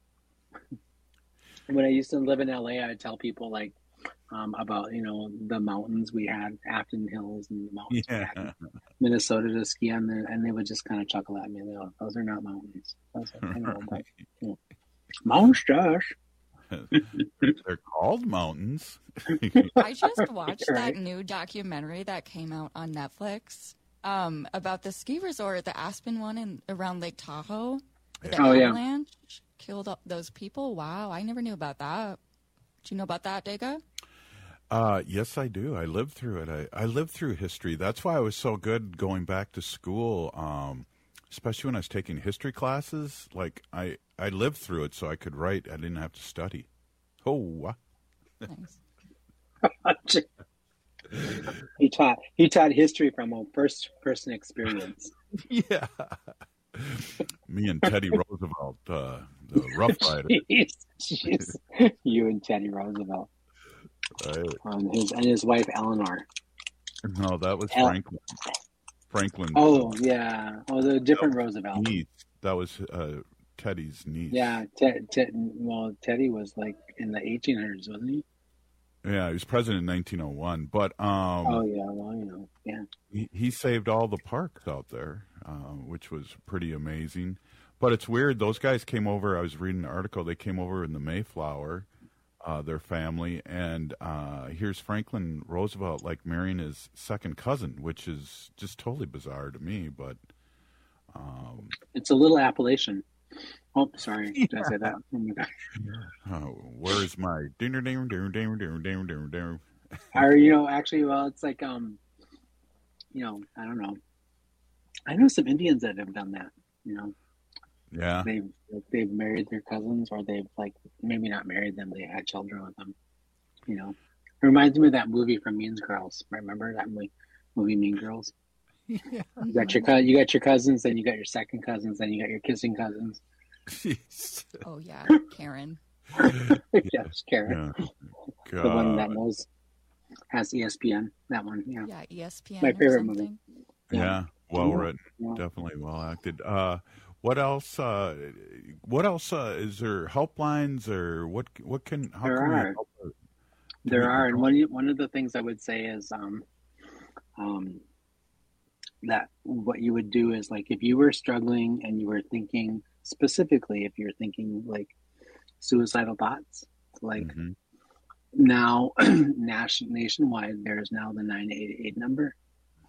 When I used to live in L A, I'd tell people, like, um, about, you know, the mountains we had, Afton Hills and the mountains yeah. we had in Minnesota to ski on, the, and they would just kind of chuckle at me. They go, those are not mountains. I was like, I know, but, you know, mountains, Josh. They're called mountains. I just watched right. that new documentary that came out on Netflix um, about the ski resort, the Aspen one in around Lake Tahoe. The oh, avalanche yeah. killed up those people. Wow, I never knew about that. Do you know about that, Dega? Uh, yes, I do. I lived through it. I, I lived through history. That's why I was so good going back to school, um, especially when I was taking history classes. Like, I, I lived through it so I could write. I didn't have to study. Oh, nice. he taught he taught history from a first person experience. Yeah. Me and Teddy Roosevelt, uh, the Rough Rider. Jeez, jeez. You and Teddy Roosevelt. Right. Um, his, and his wife, Eleanor. No, that was El- Franklin. Franklin. Oh, yeah. Oh, the different Roosevelt. Niece. That was uh, Teddy's niece. Yeah. Te- te- well, Teddy was like in the eighteen hundreds, wasn't he? Yeah, he was president in nineteen oh one. But, um, oh, yeah. Well, you know, yeah. He, he saved all the parks out there, uh, which was pretty amazing. But it's weird. Those guys came over. I was reading an article. They came over in the Mayflower. Uh, their family, and uh, here's Franklin Roosevelt like marrying his second cousin, which is just totally bizarre to me. But um, it's a little Appalachian. Oh, sorry, did yeah. I say that? Oh my gosh. Oh, where's my dinner, dinner, dinner, dinner, dinner, dinner, dinner, dinner? Or you know, actually, well, it's like um, you know, I don't know. I know some Indians that have done that. You know. Yeah, they've they've married their cousins, or they've like maybe not married them. They had children with them. You know, it reminds me of that movie from Mean Girls. Remember that movie, movie Mean Girls? Yeah. You got your you got your cousins, then you got your second cousins, then you got your kissing cousins. Jeez. Oh yeah, Karen. Yes, Karen. Yeah. The one that knows has E S P N. That one, yeah. Yeah, E S P N. My favorite something. movie. Yeah, yeah. Well yeah. written, yeah. Definitely well acted. Uh, What else? Uh, what else uh, is there? Helplines or what? What can? How there can are. we help her? There are, and one one of the things I would say is, um, um, that what you would do is like if you were struggling and you were thinking specifically, if you're thinking like suicidal thoughts, like mm-hmm. now nation nationwide, there is now the nine eight eight number.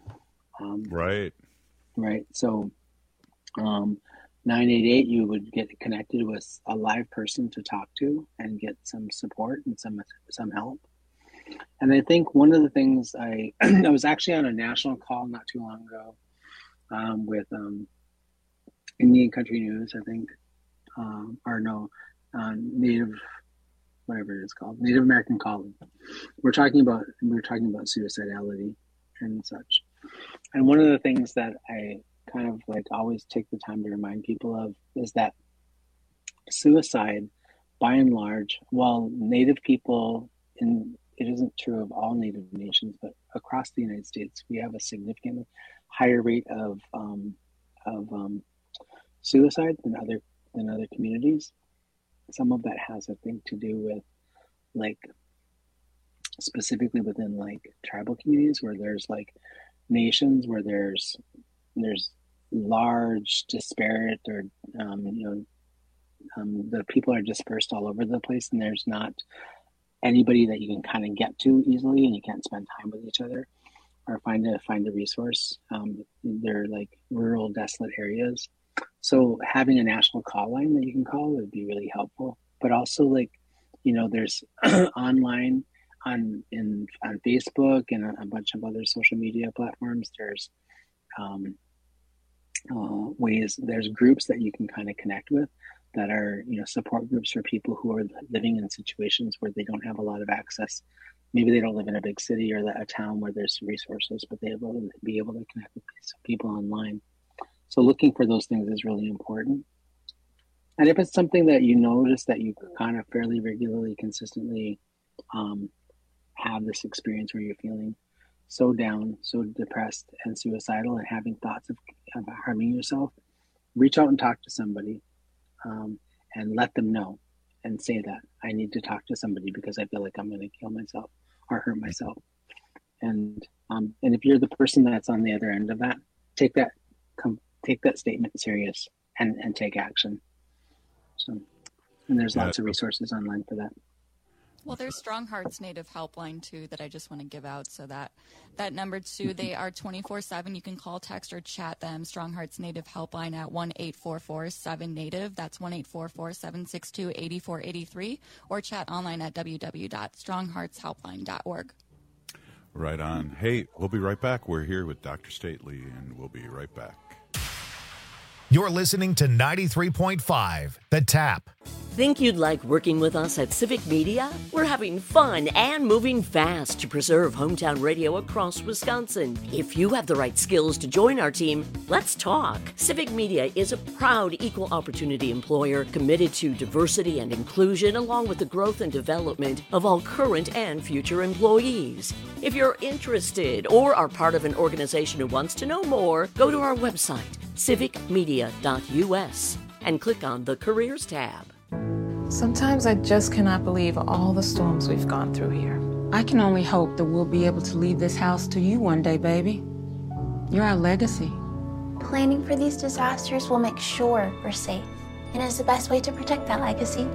Um, right. Right. So. Um, nine eight eight, you would get connected with a live person to talk to and get some support and some some help. And I think one of the things I I was actually on a national call not too long ago um, with um, Indian Country News, I think, um, or no, uh, Native, whatever it is called, Native American Calling. We're talking about we we're talking about suicidality and such. And one of the things that I kind of like always take the time to remind people of is that suicide, by and large, while Native people, in it isn't true of all Native nations, but across the United States, we have a significantly higher rate of um, of um, suicide than other than other communities. Some of that has, I think, to do with like specifically within like tribal communities where there's like nations where there's there's large disparate or um, you know um, the people are dispersed all over the place, and there's not anybody that you can kind of get to easily, and you can't spend time with each other or find a find a resource. Um, they're like rural, desolate areas. So having a national call line that you can call would be really helpful. But also, like, you know, there's online on in on Facebook and a, a bunch of other social media platforms. There's um, uh, ways. There's groups that you can kind of connect with that are, you know, support groups for people who are living in situations where they don't have a lot of access. Maybe they don't live in a big city or a town where there's resources, but they will be able to connect with people online. So looking for those things is really important. And if it's something that you notice that you kind of fairly regularly, consistently um, have this experience where you're feeling so down, so depressed and suicidal and having thoughts of, of harming yourself, reach out and talk to somebody um, and let them know and say that I need to talk to somebody because I feel like I'm going to kill myself or hurt myself. And um, and if you're the person that's on the other end of that, take that come take that statement serious and, and take action. So, and there's Yeah. lots of resources online for that. Well, there's Strong Hearts Native Helpline, too, that I just want to give out. So that that number, too, they are twenty-four seven. You can call, text, or chat them. Strong Hearts Native Helpline at one eight four four seven native. That's one eight four four seven six two eight four eight three. Or chat online at w w w dot strong hearts helpline dot org. Right on. Hey, we'll be right back. We're here with Doctor Stately, and we'll be right back. You're listening to ninety-three point five, The Tap. Think you'd like working with us at Civic Media? We're having fun and moving fast to preserve hometown radio across Wisconsin. If you have the right skills to join our team, let's talk. Civic Media is a proud equal opportunity employer committed to diversity and inclusion along with the growth and development of all current and future employees. If you're interested or are part of an organization who wants to know more, go to our website, civic media dot u s, and click on the Careers tab. Sometimes I just cannot believe all the storms we've gone through here. I can only hope that we'll be able to leave this house to you one day, baby. You're our legacy. Planning for these disasters will make sure we're safe, and is the best way to protect that legacy.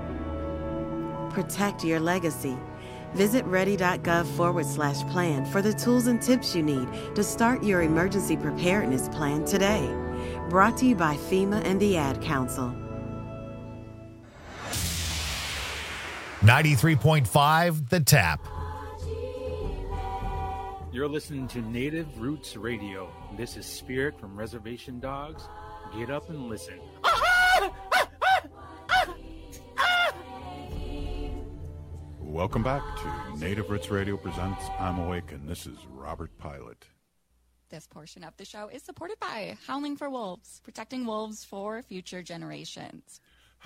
Protect your legacy. Visit ready.gov forward slash plan for the tools and tips you need to start your emergency preparedness plan today. Brought to you by FEMA and the Ad Council. ninety-three point five, The Tap. You're listening to Native Roots Radio. This is Spirit from Reservation Dogs. Get up and listen. Welcome back to Native Roots Radio presents I'm Awake, and this is Robert Pilot. This portion of the show is supported by Howling for Wolves, protecting wolves for future generations.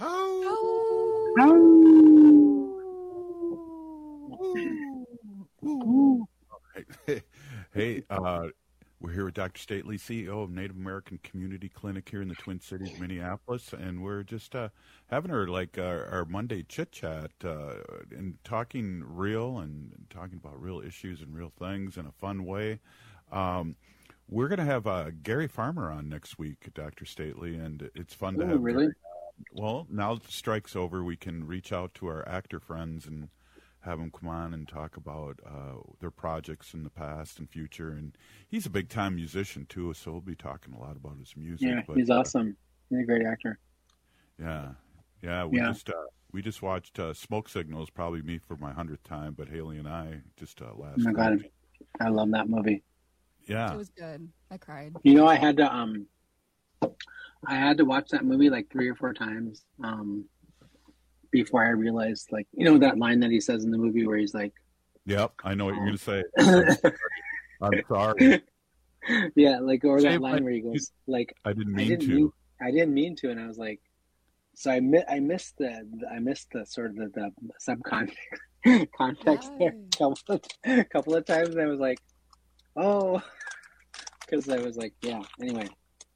Hey, hey uh, we're here with Doctor Stately, C E O of Native American Community Clinic here in the Twin Cities, Minneapolis, and we're just uh, having our like our, our Monday chit chat uh, and talking real and talking about real issues and real things in a fun way. Um, we're going to have uh, Gary Farmer on next week, Doctor Stately, and it's fun to Ooh, have. really? Gary. Well, now that the strike's over, we can reach out to our actor friends and have them come on and talk about uh, their projects in the past and future. And he's a big-time musician, too, so we'll be talking a lot about his music. Yeah, but, he's uh, awesome. He's a great actor. Yeah. Yeah, we Yeah. just uh, we just watched uh, Smoke Signals, probably me for my hundredth time, but Haley and I just uh, last Oh my God, night. I love that movie. Yeah. It was good. I cried. You know, I had to um, I had to watch that movie like three or four times um, before I realized, like, you know, that line that he says in the movie where he's like, "Yep, I know what you're going to say." I'm sorry. I'm sorry. Yeah, like, or that Same line line. where he goes, like, I didn't I mean didn't to. mean, I didn't mean to, and I was like, so I mi- I missed the, I missed the sort of the, the subcontext context there a couple of, a couple of times. And I was like, oh, because I was like, yeah. Anyway,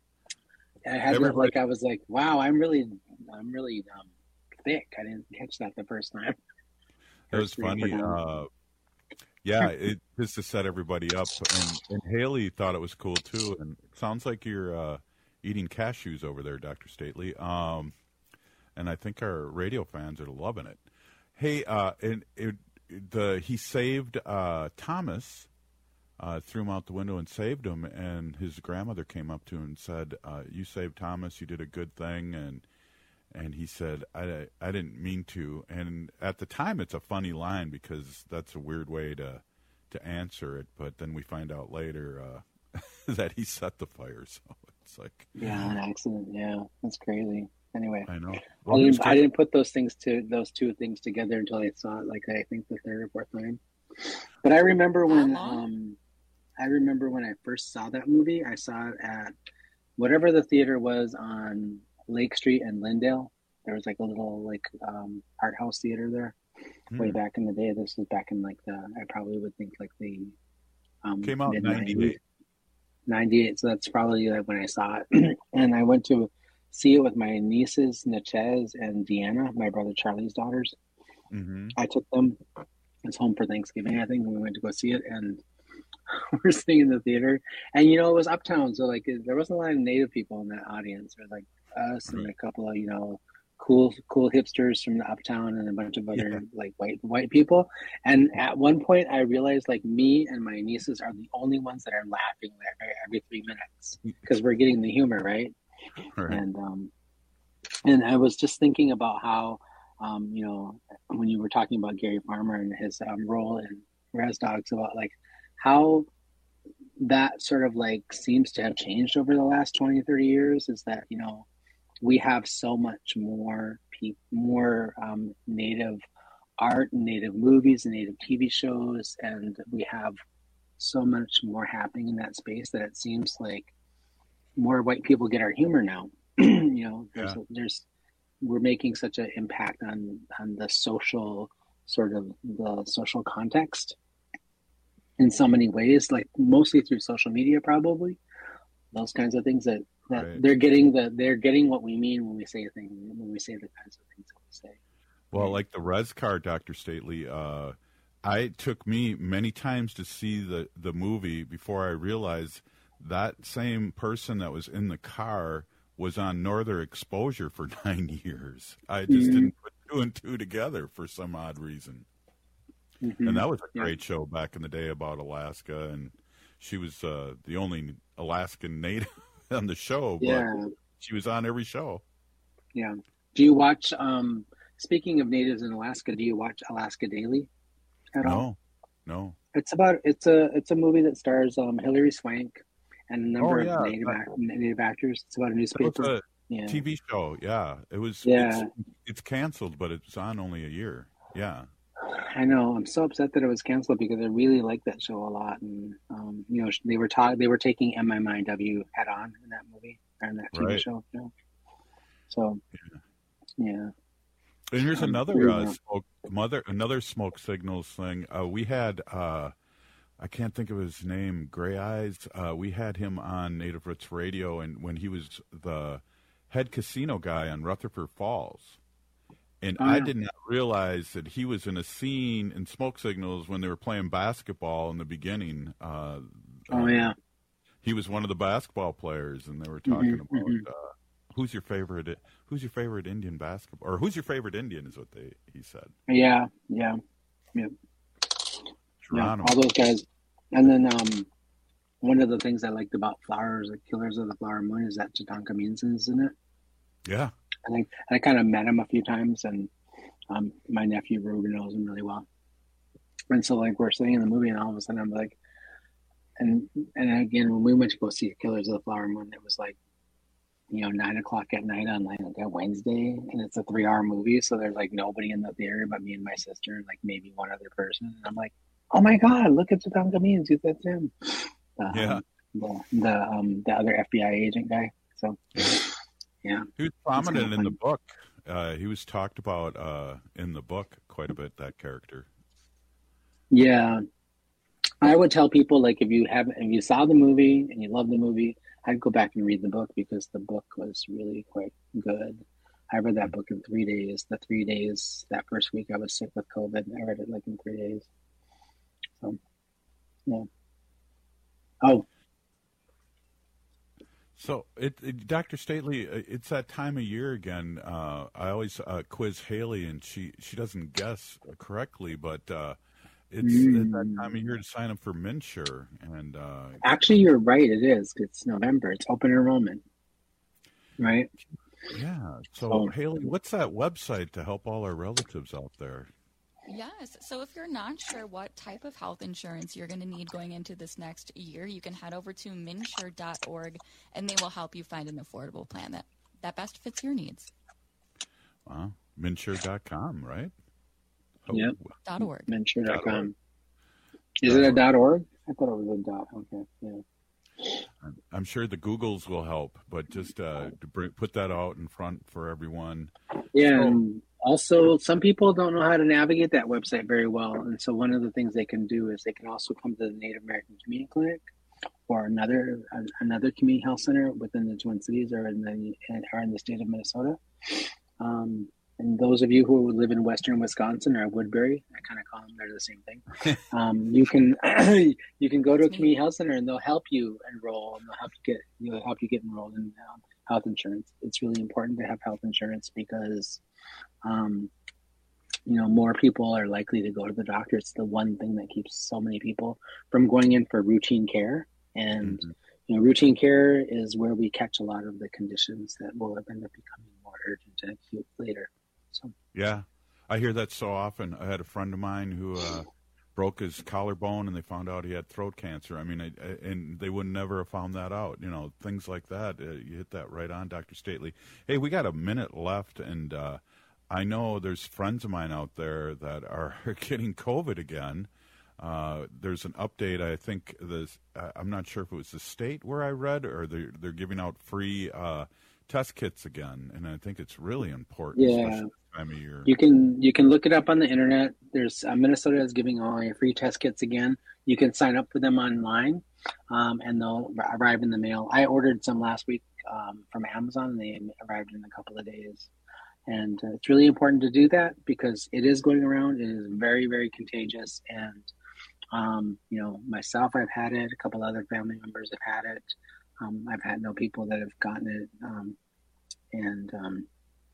I had to, Everybody- like, I was like, wow, I'm really, I'm really um, thick. I didn't catch that the first time. That was First three or funny. four times. Uh, yeah, it just to set everybody up, and, and Haley thought it was cool too. And it sounds like you're uh, eating cashews over there, Doctor Stately. Um, and I think our radio fans are loving it. Hey, uh, and it, the he saved uh, Thomas, uh, threw him out the window and saved him. And his grandmother came up to him and said, uh, "You saved Thomas. You did a good thing." And And he said, I, I didn't mean to. And at the time, it's a funny line because that's a weird way to to answer it. But then we find out later uh, that he set the fire. So it's like... Yeah, an accident. Yeah, that's crazy. Anyway, I know. I Well, he was didn't, I didn't put those things to those two things together until I saw it, like, I think the third or fourth time. But I remember when um, I remember when I first saw that movie. I saw it at whatever the theater was on Lake Street and Lindale. There was like a little like um, art house theater there way Hmm. back in the day. This was back in like the I probably would think like the um, Came out in mid-nineties. ninety-eight. ninety-eight, so that's probably like when I saw it. And I went to see it with my nieces, Natchez and Deanna, my brother Charlie's daughters. Mm-hmm. I took them. I was home for Thanksgiving, I think, and we went to go see it. And we're sitting in the theater. And, you know, it was uptown, so, like, there wasn't a lot of Native people in that audience. There was, like, us and a couple of, you know, cool cool hipsters from the uptown and a bunch of other, Yeah. like, white white people. And at one point, I realized, like, me and my nieces are the only ones that are laughing there every three minutes because we're getting the humor, right? Right. And um, and I was just thinking about how, um, you know, when you were talking about Gary Farmer and his um, role in Res Dogs, about like how that sort of like seems to have changed over the last twenty, thirty years, is that, you know, we have so much more pe- more um, native art, native movies, and native T V shows, and we have so much more happening in that space that it seems like more white people get our humor now. You know, there's, Yeah. there's we're making such an impact on on the social sort of the social context in so many ways, like mostly through social media, probably those kinds of things that, that Right. they're getting the they're getting what we mean when we say a thing when we say the kinds of things that we say. Well, like the Res car, Doctor Stately, uh, I it took me many times to see the, the movie before I realized that same person that was in the car was on Northern Exposure for nine years. I just Mhm. didn't put two and two together for some odd reason. Mhm. And that was a Yeah. great show back in the day about Alaska, and she was uh, the only Alaskan native on the show, but Yeah. she was on every show. Yeah. Do you watch? Um, speaking of natives in Alaska, do you watch Alaska Daily at all? No, no. It's about it's a it's a movie that stars um, Hilary Swank and a number Oh, yeah. of native That- act, native actors. It's about a That was newspaper. a Yeah. T V show, yeah. It was. Yeah. It's, it's canceled, but it's on only a year. Yeah. I know. I'm so upset that it was canceled because I really liked that show a lot, and um, you know they were ta- they were taking M M I W head on in that movie or in that T V Right. show. You know? So yeah. And here's Um, another uh, yeah. smoke, mother, another smoke signals thing. Uh, we had, uh, I can't think of his name, Gray Eyes. Uh, we had him on Native Roots Radio, and when he was the head casino guy on Rutherford Falls. And Oh, I yeah. did not realize that he was in a scene in Smoke Signals when they were playing basketball in the beginning. Uh, Oh uh, yeah. he was one of the basketball players, and they were talking Mhm, about mhm. uh, who's your favorite, who's your favorite Indian basketball, or who's your favorite Indian is what they he said. Yeah. Yeah. Yeah. Yeah, Geronimo. all those guys. And then um, one of the things I liked about Flowers, like Killers of the Flower Moon, is that Tatanka Minson's in it. Yeah, I think I kind of met him a few times, and um, my nephew Ruben knows him really well. And so, like, we're sitting in the movie, and all of a sudden, I'm like, and and again, when we went to go see Killers of the Flower Moon, it was like you know, nine o'clock at night on like a Wednesday, and it's a three hour movie. So there's like nobody in the theater but me and my sister and like maybe one other person. And I'm like, oh my God, look at Tatanka Means. That's him. Um, yeah. The, the, um, the other F B I agent guy. So, yeah. He was prominent in the book. Uh, he was talked about uh, in the book quite a bit, that character. Yeah. I would tell people, like, if you haven't, if you saw the movie and you love the movie, I'd go back and read the book because the book was really quite good. I read that book in three days. The three days, that first week I was sick with COVID, I read it like in three days. So, yeah. Oh. So, it, it, Doctor Stately, it's that time of year again. Uh, I always uh, quiz Haley, and she, she doesn't guess correctly, but uh, it's, mm. it's that time of year to sign up for MNsure. And uh, actually, you're right. It is. It's November. It's open enrollment, right? Yeah. So, oh. Haley, what's that website to help all our relatives out there? Yes. So if you're not sure what type of health insurance you're going to need going into this next year, you can head over to MNsure dot org, and they will help you find an affordable plan that, that best fits your needs. Wow. MNsure dot com, right? Oh, yep. Dot .org. MNsure dot com. Is it a dot .org? I thought it was a dot. Okay. Yeah. I'm sure the Googles will help, but just uh, to bring, put that out in front for everyone. Yeah. So, and also, some people don't know how to navigate that website very well. And so one of the things they can do is they can also come to the Native American Community Clinic or another another community health center within the Twin Cities or in the, or in the state of Minnesota. Um, and those of you who live in Western Wisconsin or Woodbury, I kind of call them, they're the same thing. Um, you can you can go to a community health center and they'll help you enroll and they'll help you get they'll help you get enrolled in um, health insurance. It's really important to have health insurance because um, you know, more people are likely to go to the doctor. It's the one thing that keeps so many people from going in for routine care. And mm-hmm. you know, routine care is where we catch a lot of the conditions that will end up becoming more urgent and acute later. So yeah, I hear that so often. I had a friend of mine who uh, broke his collarbone, and they found out he had throat cancer. I mean, I, I, and they would never have found that out. You know, things like that. Uh, you hit that right on, Doctor Stately. Hey, we got a minute left, and uh, I know there's friends of mine out there that are getting COVID again. Uh, there's an update. I think this. Uh, I'm not sure if it was the state where I read, or they're they're giving out free uh, test kits again, and I think it's really important. Yeah. Especially this time of year. You can you can look it up on the internet. There's uh, Minnesota is giving away free test kits again. You can sign up for them online, um, and they'll arrive in the mail. I ordered some last week um, from Amazon, and they arrived in a couple of days. And uh, it's really important to do that because it is going around. It is very, very contagious. And, um, you know, myself, I've had it. A couple other family members have had it. Um, I've had no people that have gotten it. Um, and um,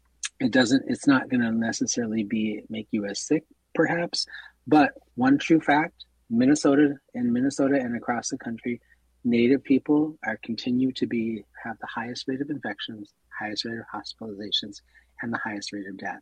it doesn't, it's not going to necessarily be make you as sick, perhaps. But one true fact, Minnesota in Minnesota and across the country, Native people are continue to be have the highest rate of infections, highest rate of hospitalizations, and the highest rate of death.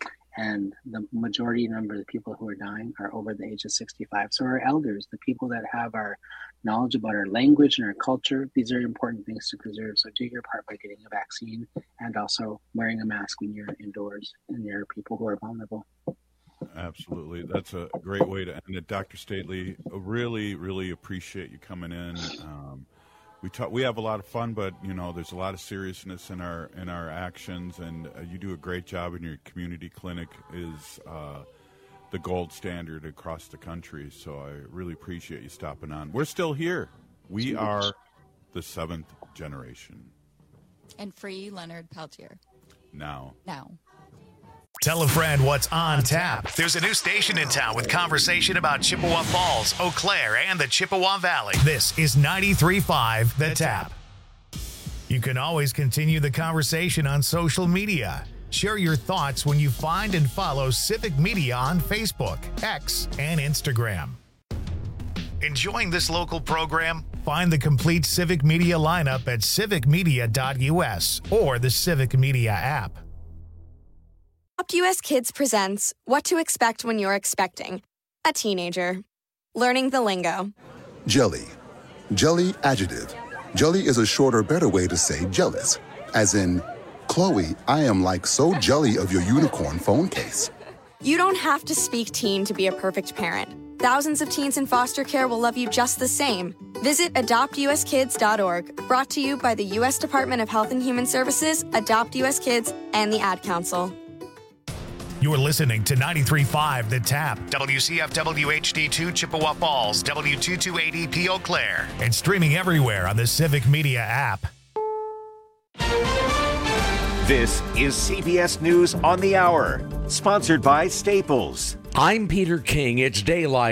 And the majority number of the people who are dying are over the age of sixty-five. So our elders, the people that have our knowledge about our language and our culture, these are important things to preserve. So do your part by getting a vaccine and also wearing a mask when you're indoors and near people who are vulnerable. Absolutely. That's a great way to end it. Doctor Stately, really, really appreciate you coming in. Um, We talk, we have a lot of fun, but you know, there's a lot of seriousness in our in our actions, and uh, you do a great job. And your community clinic is uh, the gold standard across the country. So I really appreciate you stopping on. We're still here. We are the seventh generation. And free Leonard Peltier. Now. Now. Tell a friend what's on tap. There's a new station in town with conversation about Chippewa Falls, Eau Claire, and the Chippewa Valley. This is ninety-three point five The Tap. You can always continue the conversation on social media. Share your thoughts when you find and follow Civic Media on Facebook, X, and Instagram. Enjoying this local program? Find the complete Civic Media lineup at civic media dot U S or the Civic Media app. Adopt U S Kids presents What to Expect When You're Expecting a Teenager. Learning the lingo. Jelly. Jelly adjective. Jelly is a shorter, better way to say jealous. As in, Chloe, I am like so jelly of your unicorn phone case. You don't have to speak teen to be a perfect parent. Thousands of teens in foster care will love you just the same. Visit adopt u s kids dot org, brought to you by the U S Department of Health and Human Services, Adopt U S Kids, and the Ad Council. You're listening to ninety-three point five The Tap, W C F W H D two Chippewa Falls, W two twenty P Eau Claire, and streaming everywhere on the Civic Media app. This is C B S News on the Hour, sponsored by Staples. I'm Peter King. It's daylight.